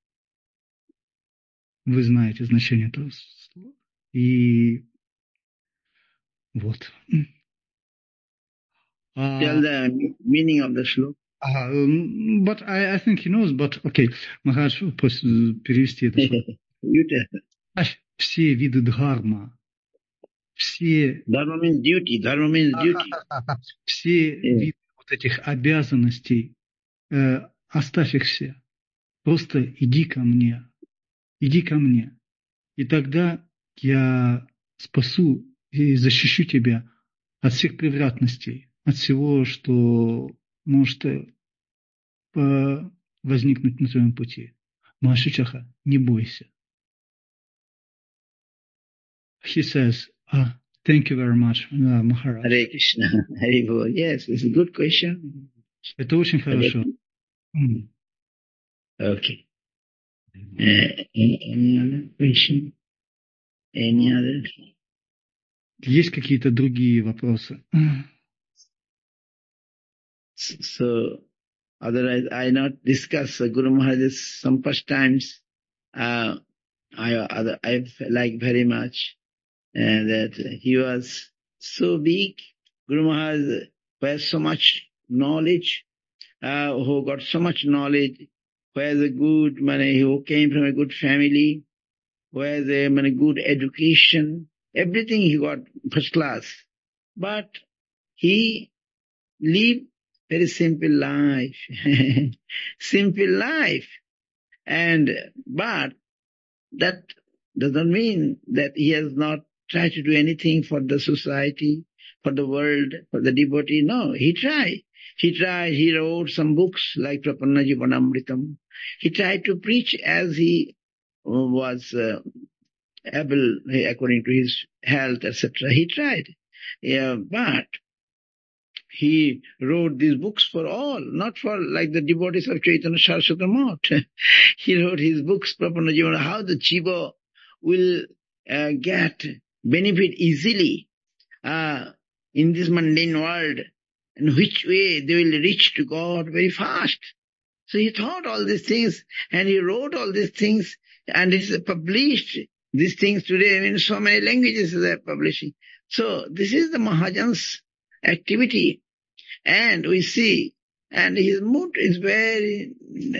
Вы знаете значение этого слова. И вот. Tell the meaning of the shloka. Uh, um, but I, I think he knows, but okay, Махарадж, просто перевести это. Все виды дхарма, все... Dharma means duty, dharma means duty. Все yeah. виды вот этих обязанностей, э, оставь их все. Просто иди ко мне, иди ко мне. И тогда я спасу и защищу тебя от всех превратностей, от всего, что может возникнуть на твоем пути. Машичаха, не бойся. He says, ah, thank you very much, uh, Maharaj. Hare Krishna, Hare Bol. Yes, it's a good question. Это очень хорошо. Mm. Okay. Uh, any other question? Any other? Есть какие-то другие вопросы? So, otherwise, I not discuss uh, Guru Maharaj's some pastimes. Uh, I other I like very much uh, that he was so big. Guru Maharaj who has so much knowledge, uh, who got so much knowledge, who has a good money, who came from a good family, who has a many, good education, everything he got first class. But he lived very simple life, simple life. And, but that doesn't mean that he has not tried to do anything for the society, for the world, for the devotee. No, he tried. He tried, he wrote some books like Prapanna Jivanamritam. He tried to preach as he was uh, able, according to his health, et cetera. He tried. Yeah, but he wrote these books for all, not for like the devotees of Chaitanya Saraswati Math. He wrote his books, Prapanna Jivana, how the jiva will uh, get benefit easily uh, in this mundane world, and which way they will reach to God very fast. So he thought all these things, and he wrote all these things, and it is published. These things today in so many languages they are publishing. So this is the Mahajan's activity. And we see, and his mood is very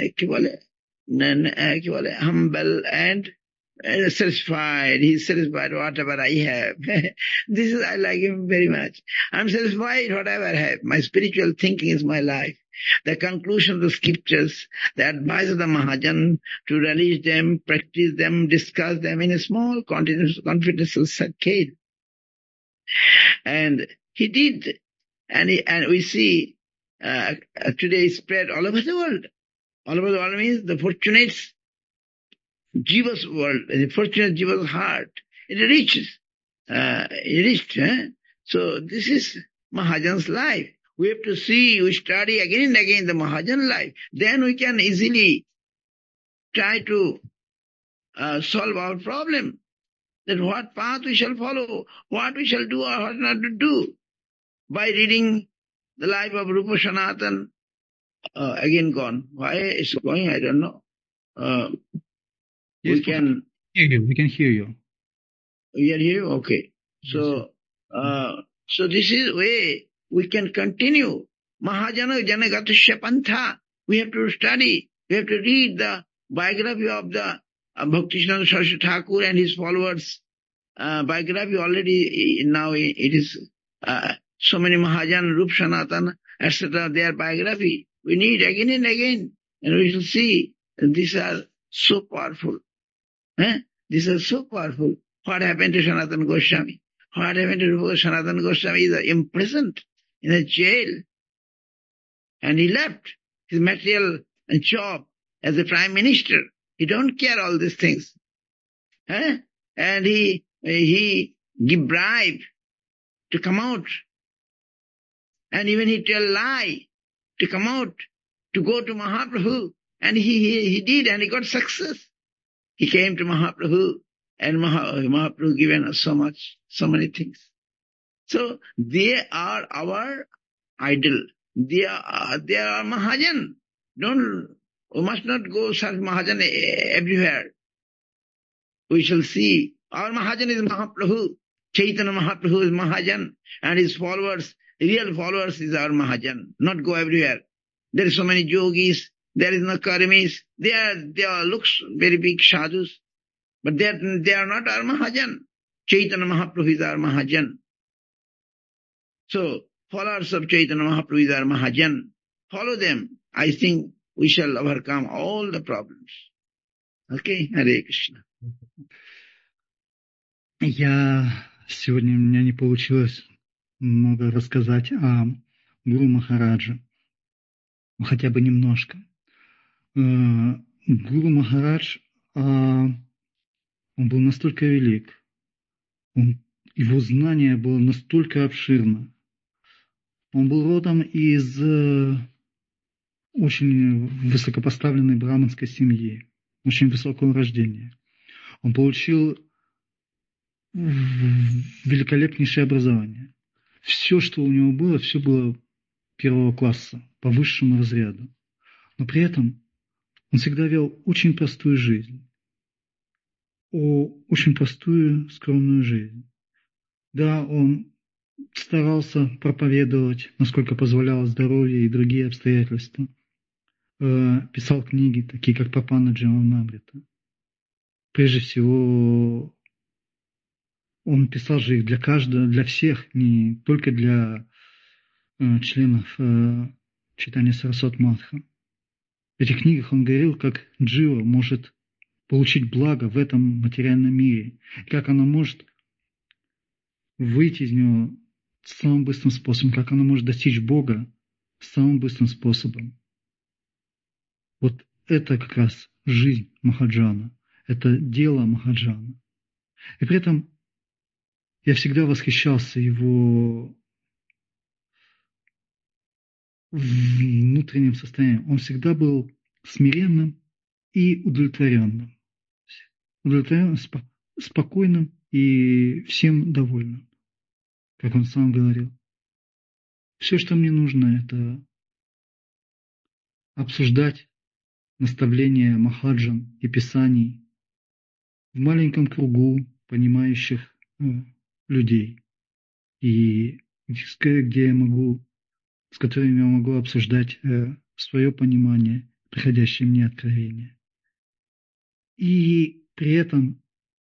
humble and uh, satisfied. He's satisfied whatever I have. This is, I like him very much. I'm satisfied whatever I have. My spiritual thinking is my life. The conclusion of the scriptures, the advice of the Mahajan to release them, practice them, discuss them in a small confidential circle. And he did. And, he, and we see uh, today spread all over the world. All over the world means the fortunate jiva's world, the fortunate jiva's heart. It reaches. Uh, it reached. Eh? So this is Mahajan's life. We have to see, we study again and again the Mahajan life. Then we can easily try to uh, solve our problem. That what path we shall follow, what we shall do or what not to do. By reading the life of Rupa Sanatan, uh, again gone. Why it's going, I don't know. Uh, yes, we can hear you. We can hear you. We are here? Okay. So, uh, so this is way we can continue. Mahajana Janagatusya Pantha. We have to study. We have to read the biography of the uh, Bhaktishnanda Saraswati Thakur and his followers. Uh, biography already, now it is uh, so many Mahajan, Rup Sanatan, et cetera, their biography. We need again and again. And we shall see these are so powerful. Eh? These are so powerful. What happened to Sanatana Goswami? What happened to Rupa Sanatana Goswami? He is imprisoned in a jail. And he left his material job as a prime minister. He don't care all these things. Eh? And he, he give bribe to come out. And even he tell lie to come out, to go to Mahaprabhu. And he, he, he did, and he got success. He came to Mahaprabhu, and Maha, Mahaprabhu given us so much, so many things. So they are our idol. They are, they are Mahajan. Don't, we must not go search Mahajan everywhere. We shall see. Our Mahajan is Mahaprabhu. Chaitanya Mahaprabhu is Mahajan. And his followers, real followers is our Mahajan. Not go everywhere. There are so many yogis. There is no karmis. They are, they are looks very big sadhus. But they are, they are not our Mahajan. Chaitanya Mahaprabhu is our Mahajan. So, followers of Chaitanya Mahaprabhu is our Mahajan. Follow them. I think we shall overcome all the problems. Okay? Hare Krishna. Я сегодня у меня не получилось много рассказать о Гуру Махараджа. Хотя бы немножко. Гуру Махарадж, он был настолько велик, он, его знание было настолько обширно. Он был родом из очень высокопоставленной браманской семьи, очень высокого рождения. Он получил великолепнейшее образование. Все, что у него было, все было первого класса, по высшему разряду. Но при этом он всегда вел очень простую жизнь. О, очень простую, скромную жизнь. Да, он старался проповедовать, насколько позволяло здоровье и другие обстоятельства. Писал книги, такие как Папана Дживанамрита. Прежде всего, он писал же их для каждого, для всех, не только для э, членов э, читания Сарасвати Матха. В этих книгах он говорил, как джива может получить благо в этом материальном мире, и как она может выйти из него самым быстрым способом, как она может достичь Бога самым быстрым способом. Вот это как раз жизнь Махаджана, это дело Махаджана. И при этом я всегда восхищался его внутренним состоянием. Он всегда был смиренным и удовлетворенным. Удовлетворенным, спокойным и всем довольным. Как он сам говорил. Все, что мне нужно, это обсуждать наставления Махаджан и Писаний в маленьком кругу понимающих людей. И где я могу, с которыми я могу обсуждать свое понимание, приходящее мне откровение. И при этом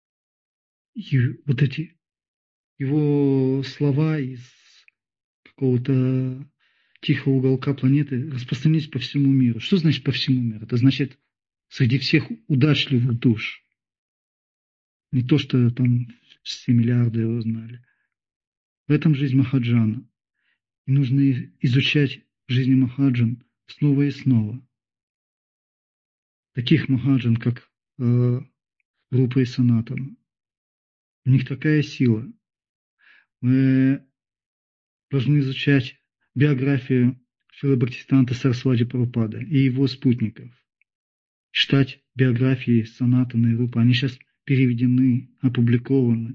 вот эти его слова из какого-то тихого уголка планеты распространились по всему миру. Что значит по всему миру? Это значит среди всех удачливых душ. Не то, что там все миллиарды его знали. В этом жизнь Махаджана. И нужно изучать жизнь Махаджан снова и снова. Таких Махаджан, как э, Рупа и Санатана. У них такая сила. Мы должны изучать биографию Шрилы Бхактисиданта Сарасвати Прабхупады и его спутников. Читать биографии Санатана и Рупы. Они сейчас переведены, опубликованы.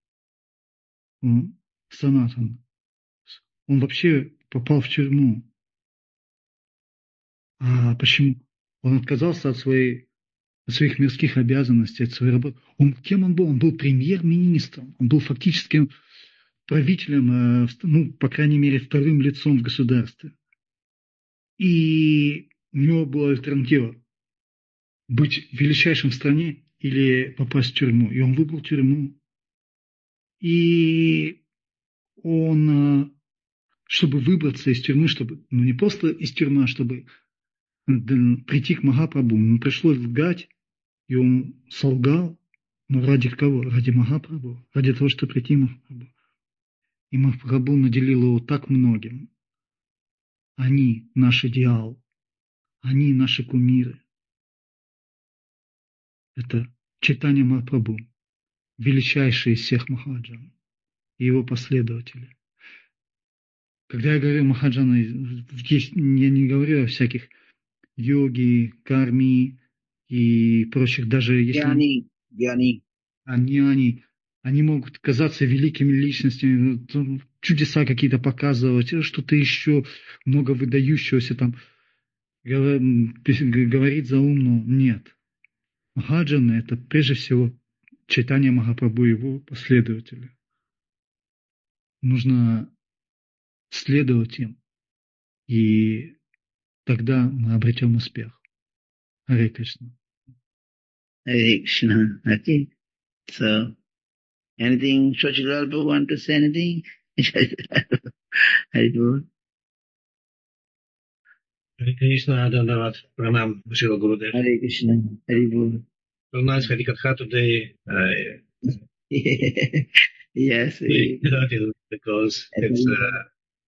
Санатан. Он вообще попал в тюрьму. А почему? Он отказался от, своей, от своих мирских обязанностей, от своей работы. Он, кем он был? Он был премьер-министром. Он был фактически правителем, ну, по крайней мере, вторым лицом в государстве. И у него была альтернатива быть величайшим в стране или попасть в тюрьму. И он выбрал тюрьму. И он, чтобы выбраться из тюрьмы, чтобы, ну, не просто из тюрьмы, а чтобы прийти к Махапрабху, ему пришлось лгать, и он солгал. Но ради кого? Ради Махапрабху, ради того, чтобы прийти к Махапрабху. И Махапрабху наделил его так многим. Они наш идеал, они наши кумиры. Это Чайтанья Махапрабху, величайший из всех Махаджан и его последователи. Когда я говорю Махаджана, здесь я не говорю о всяких йоги, карми и прочих, даже если... Гьяни, гьяни. Они, они, они могут казаться великими личностями, чудеса какие-то показывать, что-то еще много выдающегося там говорить заумно. Нет. Махаджаны – это прежде всего Чайтанья Махапрабху и его последователи. Нужно следовать им, и тогда мы обретем успех. Харе Кришна. Hare Krishna. Okay. So, anything, Shoshilalpa want to say anything? Hare Bol. Hare Krishna, Dandavat, Pranam, Srila Gurudev. Hare Krishna. Hare Bol. So nice Harikatha today. Uh, Yes. really delighted because it's uh,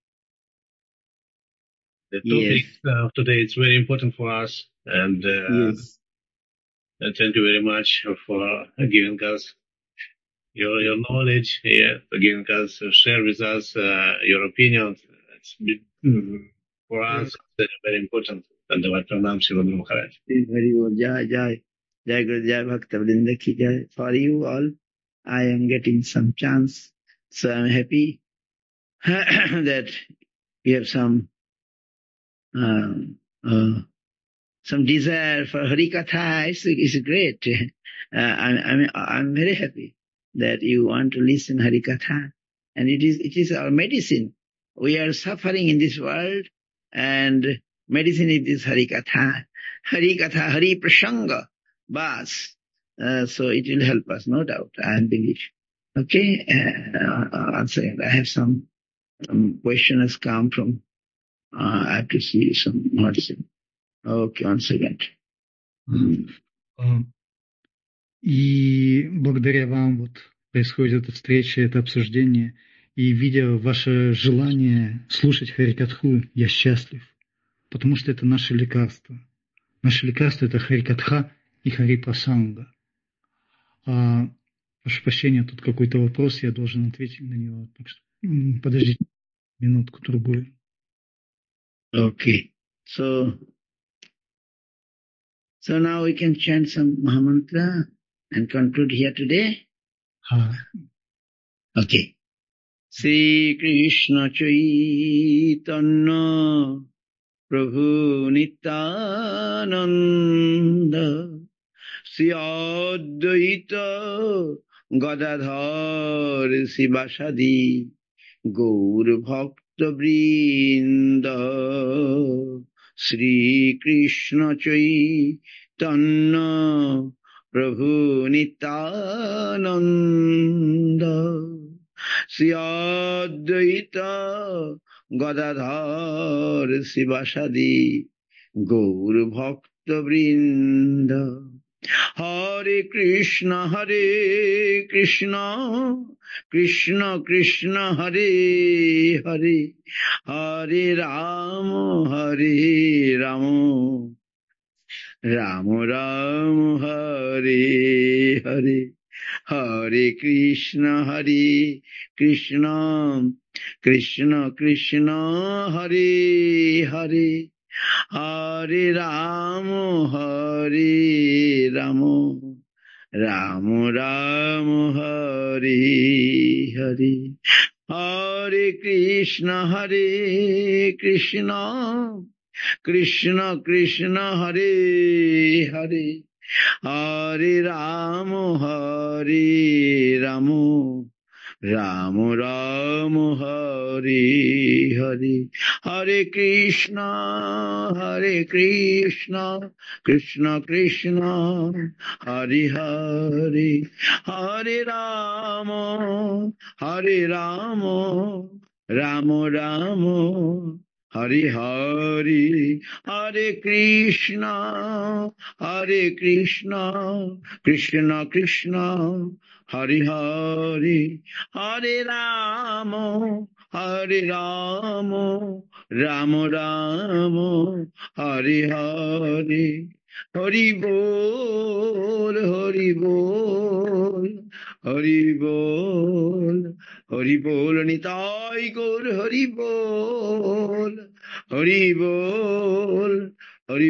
the topic Yes. of today is very important for us, and uh, Yes. uh, thank you very much for giving us your your knowledge, yeah, for giving us uh, share with us uh, your opinions. It's be- mm, for us it's very important. Dandavat, Pranam, Srila Guru Maharaj. Hare Bol. Jai Jai. Jai Guru Jai Bhakta Vrinda Ki Jai. For you all, I am getting some chance. So I am happy that you have some um, uh, some desire for Harikatha. It's, it's great. Uh, I'm, I'm, I'm very happy that you want to listen Harikatha. And it is, it is our medicine. We are suffering in this world, and medicine is this Harikatha. Harikatha, Hari Prasanga, Bas. Uh, so it will help us, no doubt, I believe. Okay, uh, one second. I have some um, question has come from, uh, I have to see some medicine. Okay, one second. Mm. И благодаря вам вот происходит эта встреча, это обсуждение. И видя ваше желание слушать Харикатху, я счастлив. Потому что это наше лекарство. Наше лекарство – это Харикатха и Харипрасанга. А, прошу прощения, тут какой-то вопрос, я должен ответить на него. Так что подождите минутку-другую. Okay. So, so now we can chant some Mahamantra and conclude here today. А, Okay. Sri Krishna Chaitanya Prabhu Nityananda Sri Advaita Gadadhar Sivasadi Gaur Bhakta Vrinda Sri Krishna Chaitanya Prabhu Nityananda Sri Advaita Gadadhar Sivasadi Gaur Bhakta Vrinda Hare Krishna Hare Krishna Krishna Krishna Hare Hare Hare Rama Hare Rama Rama Rama Hare Hare Hare Krishna Hare Krishna Krishna Krishna Hare Hare Hare Rama Hare Rama Rama Rama Hare Hare Hare Krishna Hare Krishna Krishna Krishna Hare Hare Hare Rama Hare Rama Rama Rama Hare Hare Hare Krishna Hare Krishna Krishna Krishna Hare Hare Hare Rama Hare Rama Rama Rama Hare Hare Hare Krishna Hare Krishna Krishna Krishna Hare Hare Hare Rama Hare Rama Rama Rama Hare Hare Hari Bol Hari Bol Hari Bol Hari Bol Nitai Gaur Hari Bol Hari Bol Hari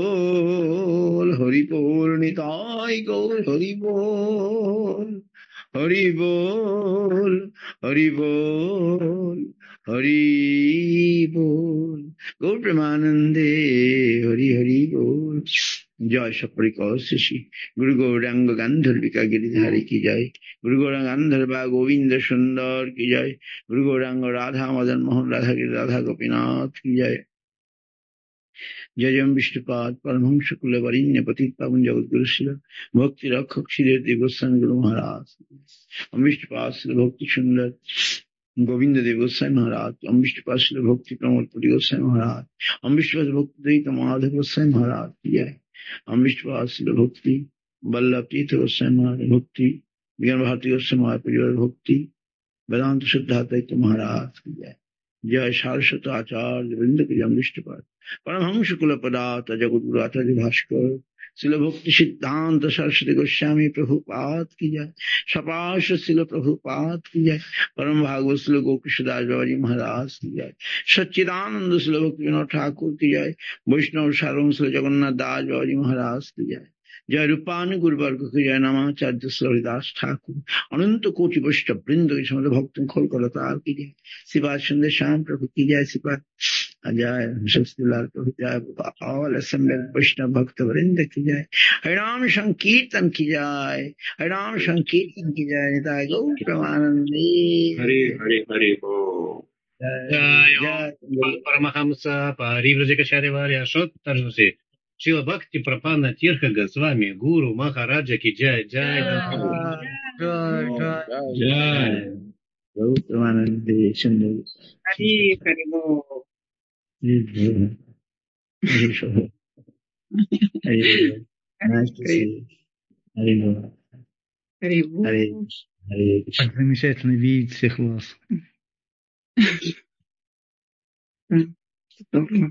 Bol Hari Bol Nitai Gaur Hari Bol Hari Bol, Hari Bol, Hari Bol. Gaur Premanande, Hari Hari Bol. Jai Saprikal Sishi. Guru Gauranga Gandharvika Giridhari ki jai. Guru Gauranga Gandharva Govinda Sundar ki jai. Guru Gauranga Radha Madan Mohan Radha Giri Radha Gopinath ki jai. Jayam Vishnupad Paramhans कुल वरिण्य पतित पावन जगत गुरु शिल भक्ति रक्षक श्री देव गोस्वामी गुरु महाराज हम विष्णुपाद शिल भक्ति सुंदर गोविंद देव गोस्वामी महाराज हम विष्णुपाद शिल भक्ति प्रमोद पुरी गोस्वामी महाराज हम विष्णुपाद भक्ति दयित माधव गोस्वामी महाराज की जय हम विष्णुपाद शिल भक्ति वल्लभ तीर्थ गोस्वामी महाराज भक्ति ज्ञान भारती गोस्वामी महाराज परिवार भक्ति वेदांत सिद्धार्थ महाराज की जय जय सारस्वत आचार्य वृंद की जय विष्णुपाद परमहंस कुल पदार्थ जगद्गुरु आचार्य भास्कर शिल भक्ति सिद्धांत सरस्वती गोस्वामी प्रभुपाद की जय सपाश शिल प्रभुपाद की जय परम भागवत शिल गोकृष्णदास बाबा जी महाराज की जय सच्चिदानंद शिल भक्ति विनोद ठाकुर की जय वैष्णव सारों शिल जगन्नाथ दास बाबा जी महाराज की जय जय रूपान गुरुवर्ग की जय नमाचार्य हरिदास ठाकुर अनंत कोटि वैष्णव वृंद के समस्त भक्त खोल कर की जय शिवा सुंदर श्याम प्रभु की जय शिवा जय शस्त्रलाल प्रभु जय ऑल असेंबल वैष्णव भक्त वृंद की जय हरिनाम संकीर्तन की जय हरिनाम संकीर्तन की जय निताय गौर प्रेमानंदे हरे हरे हरे बोल जय परमहंसा परिव्रजकचार्यवर्य शोत्तरसे Шрила Бхакти Прапанна Тирха Госвами Гуру Махараджа ки джай джай Джай, джай. джай. गौर प्रेमानंदे सुंदर Hari Hari Bol. Hare Hare Hare Nice to see you. Hare Bol. Hari Bol. Hare Hare Krishna. Так замечательно видеть всех вас. Здорово.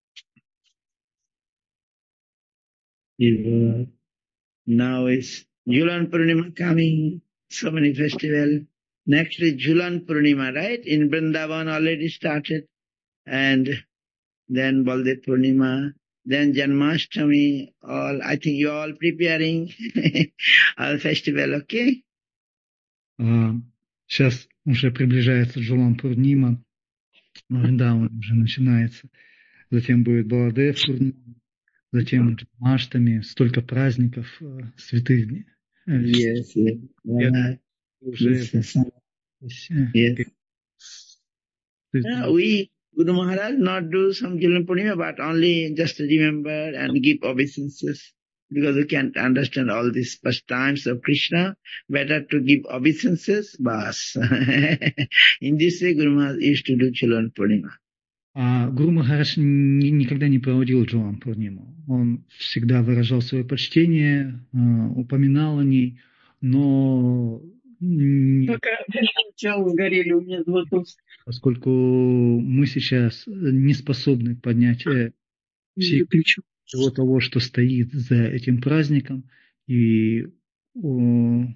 Now is Julan Purnima coming, so many festivals. Next is Julan Purnima, right? In Vrindavan already started. And then Baldev Purnima, then Janmashtami, all, I think you all preparing all festival, okay? А, Сейчас уже приближается Джулан Пурнима, Вриндаван уже начинается. Затем будет Баладев Пурнима, затем Джанмаштами, столько праздников, э, святых дней. Э, Yes, yes. Я уже Yes, yes. э, Yes. ты- Uh, we, Guru Maharaj, not do some Julan Purnima, but only just remember and give obeisances. Because we can't understand all these pastimes of Krishna, better to give obeisances, bas. In this way, Guru Maharaj used to do Julan Purnima. А Гуру Махарадж ни- никогда не проводил Джулан Пурниму. Он всегда выражал свое почтение, э, упоминал о ней, но м, Пока сначала сгорели у меня два тоста. поскольку мы сейчас не способны поднять э, всей Выключу. всего того, что стоит за этим праздником, и о,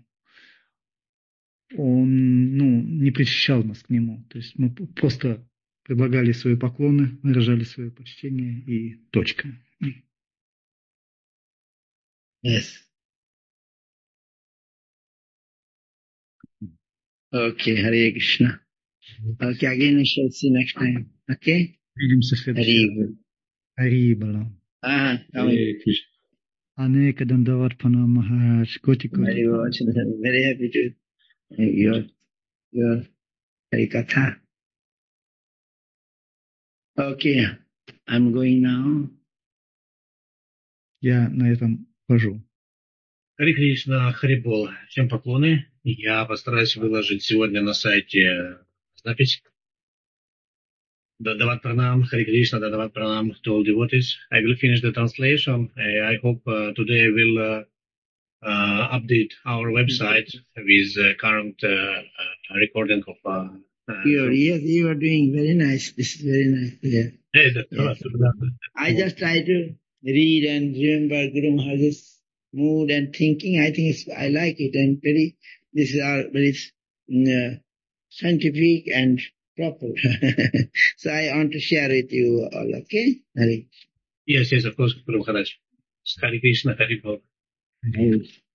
он ну, не причащал нас к нему. То есть мы п- просто предлагали свои поклоны, выражали свое почтение и точка. Yes. Okay, Hare Krishna. Okay, again we shall see next time. Okay? Увидимся в следующий раз. Hare Хари Бала. Ah, come Hare Krishna. Анека Дандават Пана Махарадж, Коти Коти. Very very happy to uh, your your Harikatha. Okay, I'm going now. Я на этом хожу. Харе Кришна, Харе Бол. Всем поклоны. Я постараюсь выложить сегодня на сайте запись. Dadavad Pranam, Hare Krishna, Dadavad Pranam to all devotees. I will finish the translation. I, I hope uh, today I will uh, uh, update our website with uh, current uh, uh, recording of. Uh, uh, You, yes, you are doing very nice. This is very nice. Yeah. Hey, that- Yes. I just try to read and remember Guru Maharaj's mood and thinking. I think it's, I like it and very, this is our very uh, scientific and proper. So I want to share with you all, okay? Hare. Yes, yes, of course, Guru Maharaj. Hare Krishna, Hare Bol. Hare.